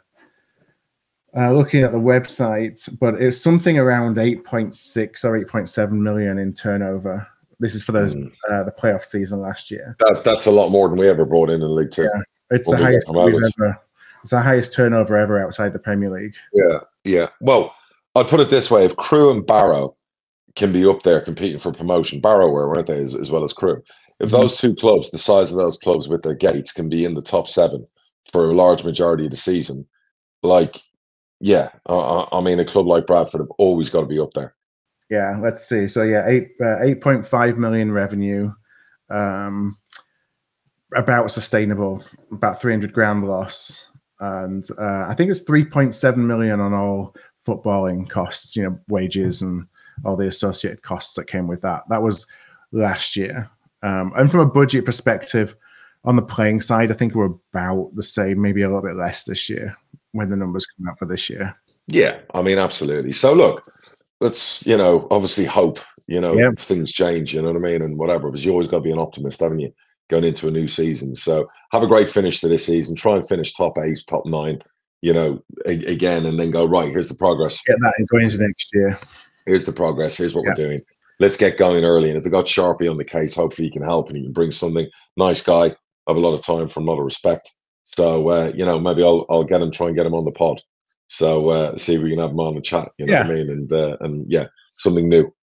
uh, uh, looking at the website. But it's something around eight point six or eight point seven million in turnover. This is for the mm. uh, the playoff season last year. That That's a lot more than we ever brought in in League Two. Yeah, it's the highest we've ever. It's the highest turnover ever outside the Premier League. Yeah, yeah. Well, I'll put it this way: if Crewe and Barrow can be up there competing for promotion, Barrow were, weren't they, as, as well as Crewe? If mm-hmm. those two clubs, the size of those clubs with their gates, can be in the top seven for a large majority of the season, like, yeah, I, I mean, a club like Bradford have always got to be up there. Yeah, let's see. So yeah, eight uh, eight point five million revenue, um, about sustainable, about three hundred grand loss. And uh, I think it's three point seven million on all footballing costs, you know, wages and all the associated costs that came with that. That was last year. Um, and from a budget perspective, on the playing side, I think we're about the same, maybe a little bit less this year when the numbers come out for this year. Yeah, I mean, absolutely. So look, let's, you know, obviously hope, you know, yeah. things change, you know what I mean? And whatever, because you always got to be an optimist, haven't you? Going into a new season. So have a great finish to this season. Try and finish top eight, top nine, you know, a- again, and then go, right, here's the progress. Get that and go into next year. Here's the progress. Here's what yeah. we're doing. Let's get going early. And if they got Sharpie on the case, hopefully he can help and he can bring something. Nice guy. I have a lot of time for him, a lot of respect. So, uh, you know, maybe I'll I'll get him, try and get him on the pod. So uh, see if we can have him on the chat, you know yeah. what I mean? And, uh, and yeah, something new.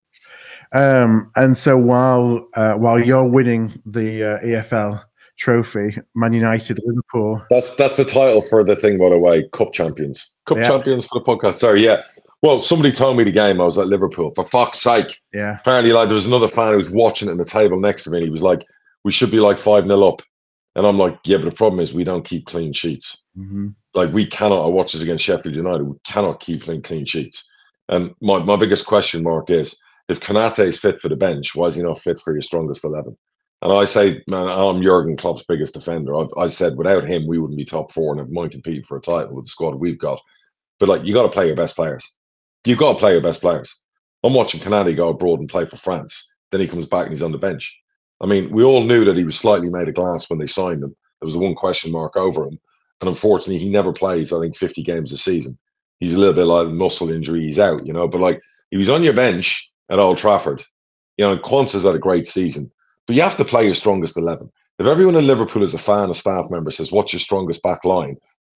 Um, and so while uh, while you're winning the uh, E F L trophy, Man United, Liverpool. That's that's the title for the thing, by the way. Cup champions, cup yeah. champions for the podcast. Sorry, yeah. Well, somebody told me the game. I was at Liverpool. For fuck's sake! Yeah. Apparently, like there was another fan who was watching it at the table next to me. And he was like, "We should be like five nil up," and I'm like, "Yeah, but the problem is we don't keep clean sheets. Mm-hmm. Like we cannot." I watched this against Sheffield United. We cannot keep clean clean sheets. And my my biggest question mark is, if Konate is fit for the bench, why is he not fit for your strongest eleven? And I say, man, I'm Jurgen Klopp's biggest defender. I've I said without him, we wouldn't be top four and have mind competing for a title with the squad we've got. But like, you got to play your best players. You've got to play your best players. I'm watching Konate go abroad and play for France. Then he comes back and he's on the bench. I mean, we all knew that he was slightly made of glass when they signed him. There was a one question mark over him. And unfortunately, he never plays, I think, fifty games a season. He's a little bit like a muscle injury. He's out, you know. But like, he was on your bench at Old Trafford. You know, Quansah's had a great season. But you have to play your strongest eleven. If everyone in Liverpool is a fan, a staff member says, what's your strongest back line?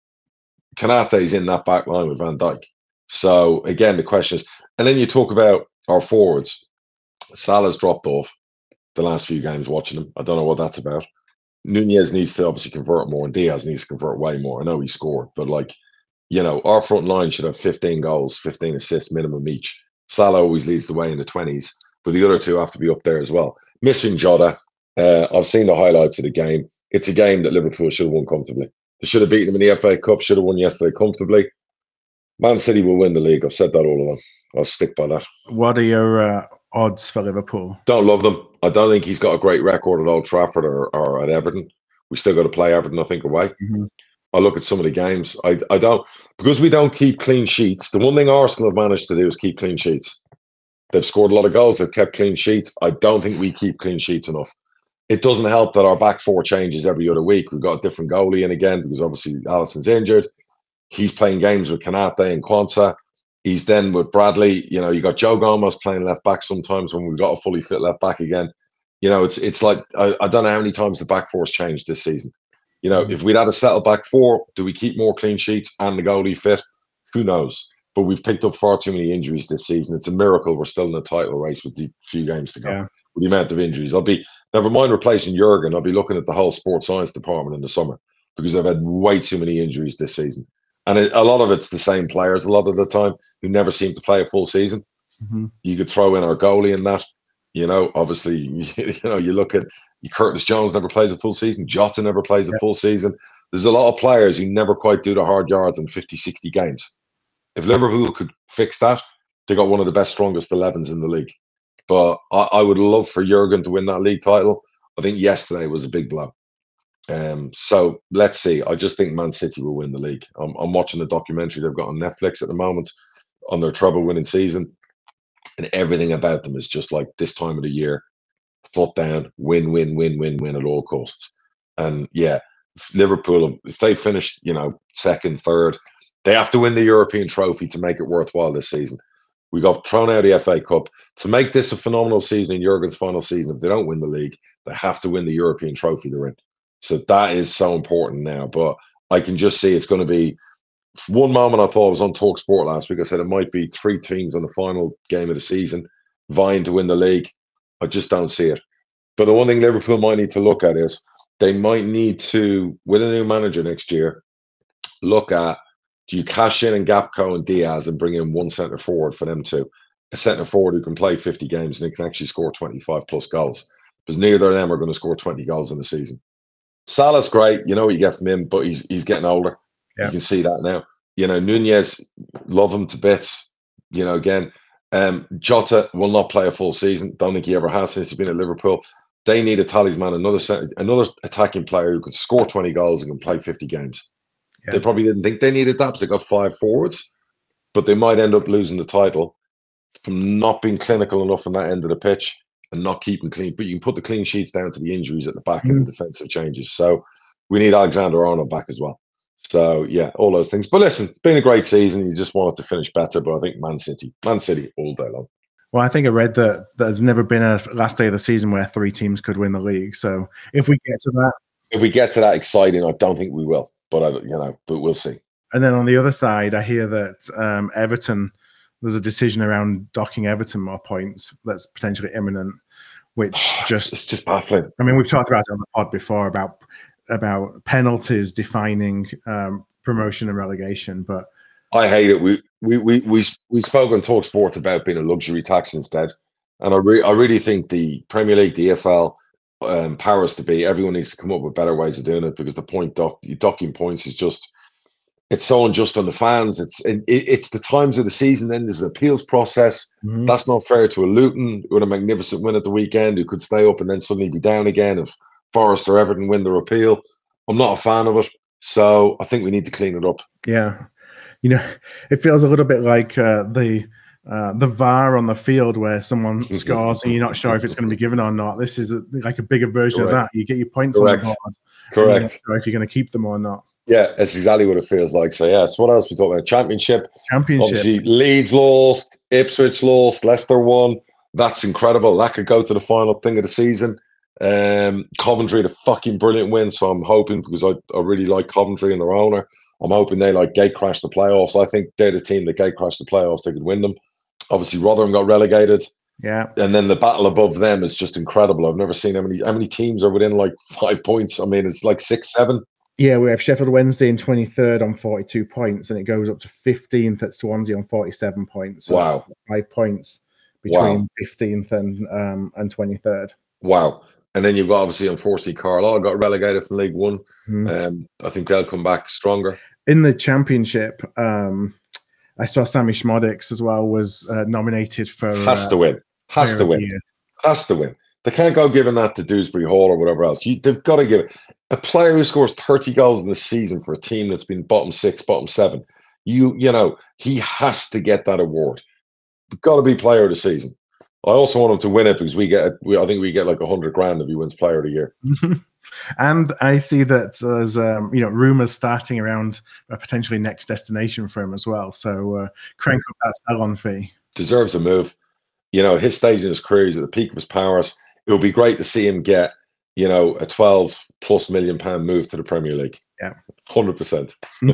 Konate's in that back line with Van Dijk. So, again, the question is, and then you talk about our forwards. Salah's dropped off the last few games watching him. I don't know what that's about. Nunez needs to obviously convert more, and Diaz needs to convert way more. I know he scored, but like, you know, our front line should have fifteen goals, fifteen assists minimum each. Salah always leads the way in the twenties, but the other two have to be up there as well. Missing Jota. Uh, I've seen the highlights of the game. It's a game that Liverpool should have won comfortably. They should have beaten them in the F A Cup, should have won yesterday comfortably. Man City will win the league. I've said that all along. I'll stick by that. What are your uh, odds for Liverpool? Don't love them. I don't think he's got a great record at Old Trafford or, or at Everton. We still got to play Everton, I think, away. Mm-hmm. I look at some of the games. I, I don't, because we don't keep clean sheets. The one thing Arsenal have managed to do is keep clean sheets. They've scored a lot of goals. They've kept clean sheets. I don't think we keep clean sheets enough. It doesn't help that our back four changes every other week. We've got a different goalie in again because obviously Alisson's injured. He's playing games with Kanate and Quansah. He's then with Bradley. You know, you got Joe Gomez playing left back sometimes when we've got a fully fit left back again. You know, it's it's like, I, I don't know how many times the back four's changed this season. You know, mm-hmm. if we'd had a settled back four, do we keep more clean sheets and the goalie fit? Who knows? But we've picked up far too many injuries this season. It's a miracle we're still in the title race with the few games to go. Yeah. With the amount of injuries. I'll be, never mind replacing Jurgen, I'll be looking at the whole sports science department in the summer because they've had way too many injuries this season. And it, a lot of it's the same players a lot of the time who never seem to play a full season. Mm-hmm. You could throw in our goalie in that. You know, obviously, you know, you look at Curtis Jones never plays a full season. Jota never plays a yeah. full season. There's a lot of players who never quite do the hard yards in fifty, sixty games. If Liverpool could fix that, they got one of the best, strongest elevens in the league. But I, I would love for Jurgen to win that league title. I think yesterday was a big blow. Um, so let's see. I just think Man City will win the league. I'm, I'm watching the documentary they've got on Netflix at the moment on their treble-winning season. And everything about them is just like this time of the year, foot down, win, win, win, win, win at all costs. And yeah, if Liverpool, if they finish, you know, second, third, they have to win the European trophy to make it worthwhile this season. We got thrown out of the F A Cup. To make this a phenomenal season in Jurgen's final season, if they don't win the league, they have to win the European trophy they're in. So that is so important now. But I can just see it's going to be, one moment I thought I was on TalkSport last week. I said it might be three teams on the final game of the season vying to win the league. I just don't see it. But the one thing Liverpool might need to look at is they might need to, with a new manager next year, look at, do you cash in and Gakpo and Diaz and bring in one centre forward for them two? A centre forward who can play fifty games and who can actually score twenty-five plus goals. Because neither of them are going to score twenty goals in the season. Salah's great. You know what you get from him, but he's he's getting older. Yeah. You can see that now. You know, Nunez, love him to bits. You know, again, um, Jota will not play a full season. Don't think he ever has since he's been at Liverpool. They need a talisman, another another attacking player who can score twenty goals and can play fifty games. Yeah. They probably didn't think they needed that because they got five forwards, but they might end up losing the title from not being clinical enough on that end of the pitch and not keeping clean. But you can put the clean sheets down to the injuries at the back mm. and the defensive changes. So we need Alexander-Arnold back as well. So yeah, all those things. But listen, it's been a great season. You just want it to finish better. But I think Man City, Man City all day long. Well, I think I read that there's never been a last day of the season where three teams could win the league. So if we get to that, if we get to that exciting, I don't think we will. But I, you know, but we'll see. And then on the other side, I hear that um, Everton, there's a decision around docking Everton more points that's potentially imminent, which just it's just baffling. I mean, we've talked about it on the pod before about about penalties defining um, promotion and relegation, but I hate it. We we we we we spoke on TalkSport about being a luxury tax instead, and I re- I really think the Premier League, the E F L, um, powers to be, everyone needs to come up with better ways of doing it because the point dock, docking points is just, it's so unjust on the fans. It's it, it's the times of the season. Then there's an appeals process. Mm-hmm. That's not fair to a Luton with a magnificent win at the weekend who could stay up and then suddenly be down again if Forest or Everton win their appeal. I'm not a fan of it, so I think we need to clean it up. Yeah. You know, it feels a little bit like uh, the uh, the V A R on the field where someone scores and you're not sure if it's going to be given or not. This is a, like a bigger version Correct. of that. You get your points Correct. on the board. Correct. You're not sure if you're going to keep them or not. Yeah, that's exactly what it feels like. So, yeah, so what else we talking about? Championship. Championship. Obviously, Leeds lost, Ipswich lost, Leicester won. That's incredible. That could go to the final thing of the season. Um, Coventry, the fucking brilliant win. So I'm hoping, because I, I really like Coventry and their owner, I'm hoping they like gate crash the playoffs. I think they're the team that gate crash the playoffs. They could win them. Obviously, Rotherham got relegated. Yeah. And then the battle above them is just incredible. I've never seen how many how many teams are within like five points. I mean, it's like six, seven. Yeah, we have Sheffield Wednesday in twenty-third on forty-two points, and it goes up to fifteenth at Swansea on forty-seven points. So Wow. five points between Wow. fifteenth and um, and twenty-third. Wow. And then you've got, obviously, unfortunately, Carlisle got relegated from League One. Mm. Um, I think they'll come back stronger. In the Championship, um, I saw Sammy Schmodix as well was uh, nominated for... Has uh, to win. Has to win. Has to win. They can't go giving that to Dewsbury Hall or whatever else. You, they've got to give it. A player who scores thirty goals in the season for a team that's been bottom six, bottom seven, you you know, he has to get that award. Got to be player of the season. I also want him to win it because we get, we, I think we get like a hundred grand if he wins player of the year. And I see that there's, um, you know, rumors starting around a potentially next destination for him as well. So uh, crank up that sell-on fee. Deserves a move. You know, his stage in his career, he's at the peak of his powers. It would be great to see him get, you know, a twelve plus million pound move to the Premier League. Yeah. one hundred percent.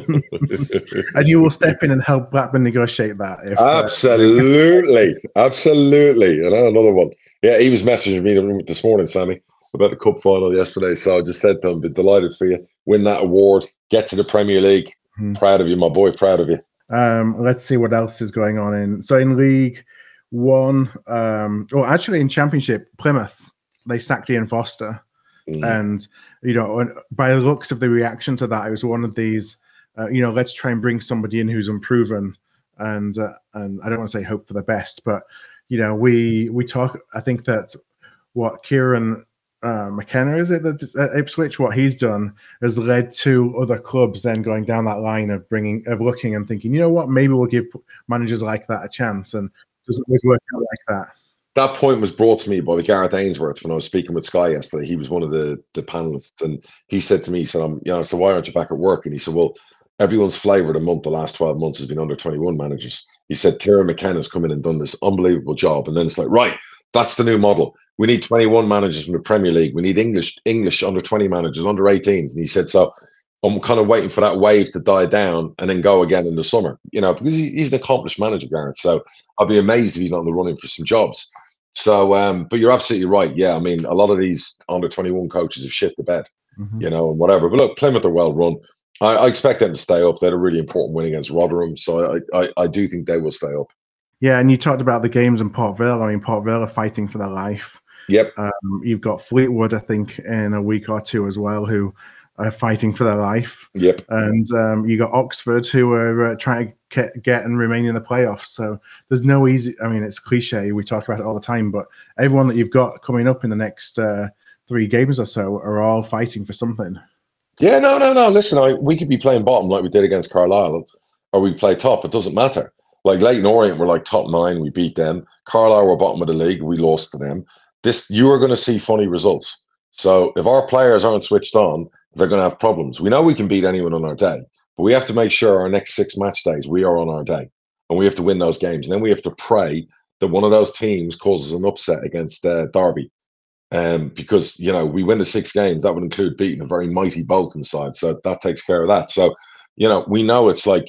And you will step in and help Blackburn negotiate that. If, absolutely. Uh, absolutely. And another one. Yeah, he was messaging me this morning, Sammy, about the cup final yesterday. So I just said to him, be delighted for you. Win that award. Get to the Premier League. Mm-hmm. Proud of you, my boy. Proud of you. Um, let's see what else is going on in. So in League One, um, well, actually in Championship, Plymouth, they sacked Ian Foster. Mm. And, you know, by the looks of the reaction to that, it was one of these, uh, you know, let's try and bring somebody in who's unproven. And uh, and I don't want to say hope for the best, but, you know, we we talk, I think that what Kieran uh, McKenna, is it, that at Ipswich, what he's done has led to other clubs then going down that line of bringing, of looking and thinking, you know what, maybe we'll give managers like that a chance. And it doesn't always work out like that. That point was brought to me by Gareth Ainsworth when I was speaking with Sky yesterday. He was one of the, the panelists, and he said to me, he said, I'm, you know, so why aren't you back at work? And he said, well, everyone's flavour of the month the last twelve months has been under twenty-one managers. He said, Kieran McKenna's come in and done this unbelievable job. And then it's like, right, that's the new model. We need twenty-one managers from the Premier League. We need English, English under twenty managers, under eighteens. And he said, so I'm kind of waiting for that wave to die down and then go again in the summer, you know, because he, he's an accomplished manager, Gareth. So I'll be amazed if he's not in the running for some jobs. So, um, but you're absolutely right. Yeah, I mean, a lot of these under twenty-one coaches have shit the bed, mm-hmm. you know, and whatever. But look, Plymouth are well run. I, I expect them to stay up. They had a really important win against Rotherham. So I, I, I do think they will stay up. Yeah, and you talked about the games in Port Vale. I mean, Port Vale are fighting for their life. Yep. Um, you've got Fleetwood, I think, in a week or two as well, who are fighting for their life. Yep. And um, you got Oxford, who are uh, trying to get, get and remain in the playoffs. So there's no easy. I mean, it's cliche. We talk about it all the time, but everyone that you've got coming up in the next uh, three games or so are all fighting for something. Yeah, no, no, no. Listen, I, we could be playing bottom like we did against Carlisle, or we play top. It doesn't matter. Like Leyton Orient were like top nine. We beat them. Carlisle were bottom of the league. We lost to them. This, you are going to see funny results. So if our players aren't switched on, they're going to have problems. We know we can beat anyone on our day, but we have to make sure our next six match days, we are on our day, and we have to win those games. And then we have to pray that one of those teams causes an upset against uh, Derby. Um, because, you know, we win the six games, that would include beating a very mighty Bolton side. So that takes care of that. So, you know, we know it's like,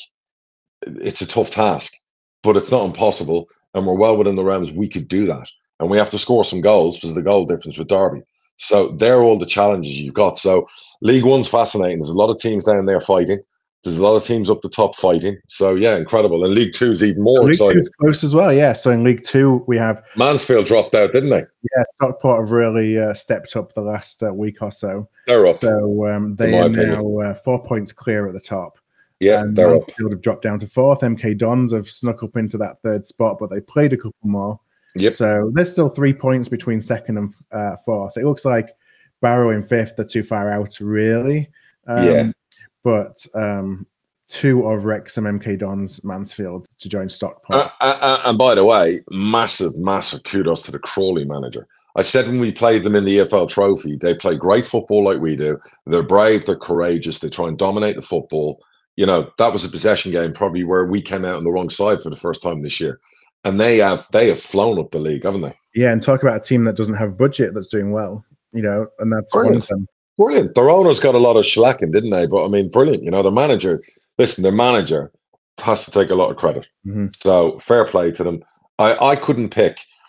it's a tough task, but it's not impossible. And we're well within the realms. We could do that. And we have to score some goals because of the goal difference with Derby. So they're all the challenges you've got. So League One's fascinating. There's a lot of teams down there fighting. There's a lot of teams up the top fighting. So, yeah, incredible. And League Two is even more League exciting. League Two is close as well, yeah. So in League Two, we have... Mansfield dropped out, didn't they? Yeah, Stockport have really uh, stepped up the last uh, week or so. They're up. So um, they are now uh, four points clear at the top. Yeah, and they're Mansfield up. have dropped down to fourth. M K Dons have snuck up into that third spot, but they played a couple more. Yep. So there's still three points between second and uh, fourth. It looks like Barrow in fifth are too far out, really. Um, yeah. But um, two of Wrexham, M K Dons, Mansfield to join Stockport. Uh, uh, and by the way, massive, massive kudos to the Crawley manager. I said when we played them in the E F L Trophy, they play great football like we do. They're brave, they're courageous, they try and dominate the football. You know, that was a possession game probably where we came out on the wrong side for the first time this year. And they have they have flown up the league, haven't they? Yeah, and talk about a team that doesn't have budget that's doing well, you know, and that's brilliant. one of them. Brilliant. Their owners got a lot of shellacking, didn't they? But I mean, brilliant. You know, the manager, listen, the manager has to take a lot of credit. Mm-hmm. So fair play to them. I, I couldn't pick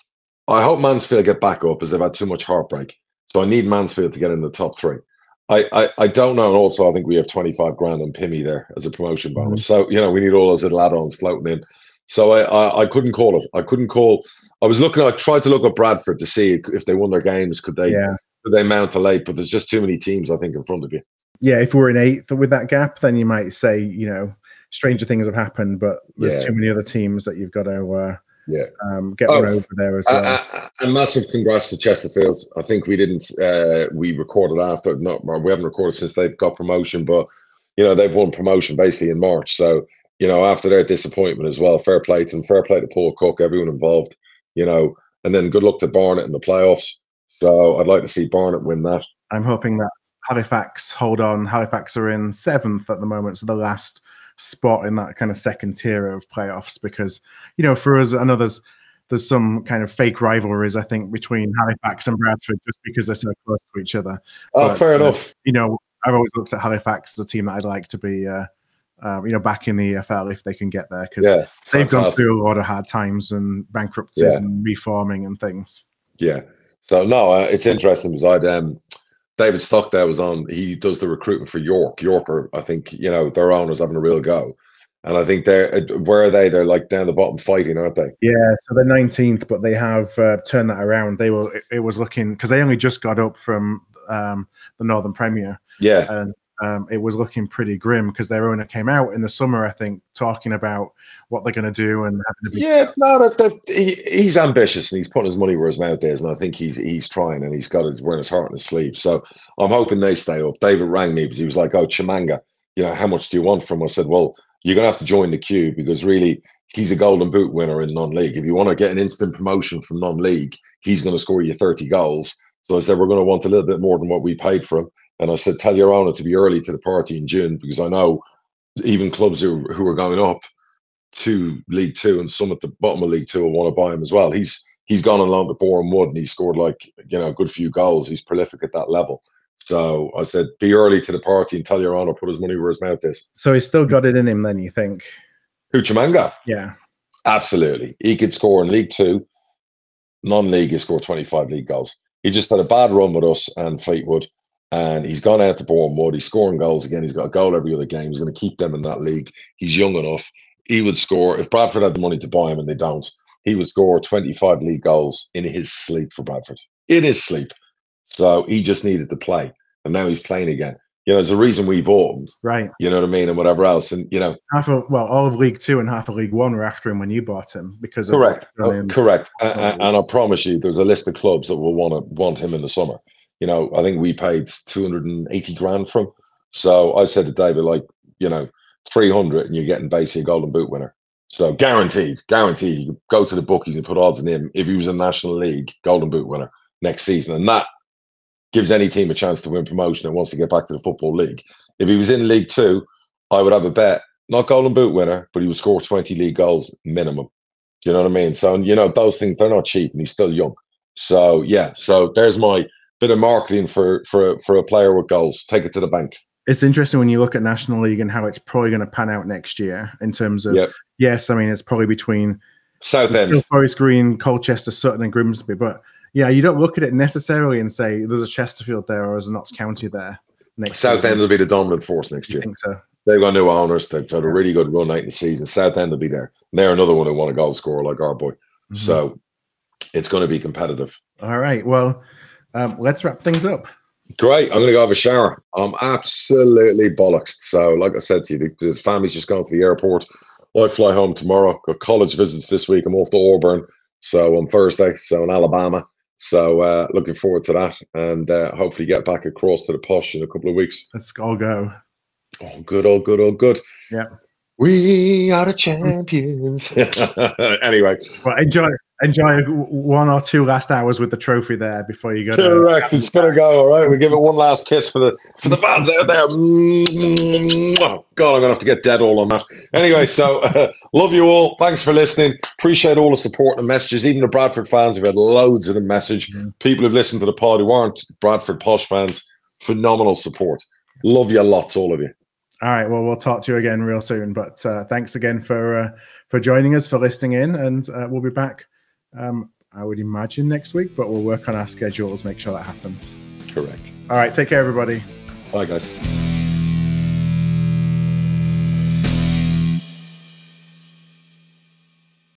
I hope Mansfield get back up as they've had too much heartbreak. So I need Mansfield to get in the top three. I, I, I don't know. And also, I think we have twenty-five grand on Pimmy there as a promotion bonus. Mm-hmm. So, you know, we need all those little add-ons floating in. So I, I, I couldn't call it. I couldn't call. I was looking, I tried to look at Bradford to see if they won their games, could they, yeah. could they mount a late? But there's just too many teams, I think, in front of you. Yeah, if we're in eighth with that gap, then you might say, you know, stranger things have happened, but there's yeah. too many other teams that you've got to uh, yeah. um, get oh, over there as well. Uh, uh, and massive congrats to Chesterfield. I think we didn't, uh, we recorded after, not, we haven't recorded since they've got promotion, but, you know, they've won promotion basically in March. So, you know, after their disappointment as well, fair play to them, fair play to Paul Cook, everyone involved, you know, and then good luck to Barnet in the playoffs. So I'd like to see Barnet win that. I'm hoping that Halifax hold on. Halifax are in seventh at the moment, so the last spot in that kind of second tier of playoffs, because, you know, for us and others, there's some kind of fake rivalries, I think, between Halifax and Bradford just because they're so close to each other. Oh, but, fair uh, enough. You know, I've always looked at Halifax as a team that I'd like to be, uh, uh, you know, back in the E F L if they can get there, because yeah, they've gone through a lot of hard times and bankruptcies yeah. and reforming and things. Yeah. So, no, uh, it's interesting because I'd, um, David Stockdale was on, he does the recruitment for York. York are, I think, you know, their owners having a real go. And I think they're, where are they? They're like down the bottom fighting, aren't they? Yeah, so they're nineteenth, but they have uh, turned that around. They were, it, it was looking, because they only just got up from um, the Northern Premier. Yeah. And um, it was looking pretty grim because their owner came out in the summer, I think, talking about what they're going to do and having to be. Yeah, no, that, that, he, he's ambitious and he's putting his money where his mouth is, and I think he's he's trying and he's got his wearing his heart on his sleeve. So I'm hoping they stay up. David rang me because he was like, "Oh, Chimanga, you know, how much do you want from him?" I said, "Well, you're gonna have to join the queue because really, he's a Golden Boot winner in non-league. If you want to get an instant promotion from non-league, he's going to score you thirty goals." So I said, "We're going to want a little bit more than what we paid for him." And I said, "Tell your owner to be early to the party in June because I know even clubs who who are going up to League Two and some at the bottom of League Two will want to buy him as well." He's he's gone along to Boreham Wood and he scored like, you know, a good few goals. He's prolific at that level. So I said, be early to the party and tell your owner put his money where his mouth is. So he's still got it in him then, you think? Who, Chimanga? Yeah. Absolutely. He could score in League Two. Non-league, he scored twenty-five league goals. He just had a bad run with us and Fleetwood. And he's gone out to Boreham Wood. He's scoring goals again. He's got a goal every other game. He's going to keep them in that league. He's young enough. He would score, if Bradford had the money to buy him and they don't, he would score twenty-five league goals in his sleep for Bradford. In his sleep. So he just needed to play. And now he's playing again. You know, there's a reason we bought him. Right. You know what I mean? And whatever else. And, you know. Half of, well, all of League Two and half of League One were after him when you bought him. because Correct. Of oh, correct. And, and, and I promise you, there's a list of clubs that will want to want him in the summer. You know, I think we paid two hundred eighty grand from him. So I said to David, like, you know, three hundred and you're getting basically a Golden Boot winner. So guaranteed, guaranteed. You could go to the bookies and put odds on him if he was in National League, Golden Boot winner next season. And that gives any team a chance to win promotion and wants to get back to the Football League. If he was in League Two, I would have a bet, not Golden Boot winner, but he would score twenty league goals minimum. Do you know what I mean? So, you know, those things, they're not cheap and he's still young. So, yeah, so there's my bit of marketing for for for a player with goals. Take it to the bank. It's interesting when you look at National League and how it's probably going to pan out next year in terms of, yep. yes, I mean, it's probably between Southend, Forest Green, Colchester, Sutton and Grimsby. But, yeah, you don't look at it necessarily and say there's a Chesterfield there or there's a Notts County there next Southend will be the dominant force next year. I think so. They've got new owners. They've had a really good run out in the season. Southend will be there. And they're another one who won a goal scorer like our boy. Mm-hmm. So it's going to be competitive. All right. Well, um, let's wrap things up. Great. I'm going to go have a shower. I'm absolutely bollocksed. So, like I said to you, the, the family's just gone to the airport. I fly home tomorrow. Got college visits this week. I'm off to Auburn. So on Thursday. So in Alabama. So uh, looking forward to that. And uh, hopefully get back across to the posh in a couple of weeks. Let's all go. Oh, good, all good, all good. Yeah. We are the champions. Anyway. Well, enjoy enjoy one or two last hours with the trophy there before you go. Correct. It's going to go, all right. We give it one last kiss for the for the fans out there. God, I'm going to have to get dead all on that. Anyway, so uh, love you all. Thanks for listening. Appreciate all the support and messages. Even the Bradford fans have had loads of the message. Mm-hmm. People who've listened to the pod who aren't Bradford Posh fans, phenomenal support. Love you lots, all of you. All right. Well, we'll talk to you again real soon. But uh, thanks again for uh, for joining us, for listening in, and uh, we'll be back um, I would imagine next week, but we'll work on our schedules, make sure that happens. Correct. All right, take care, everybody. Bye, guys.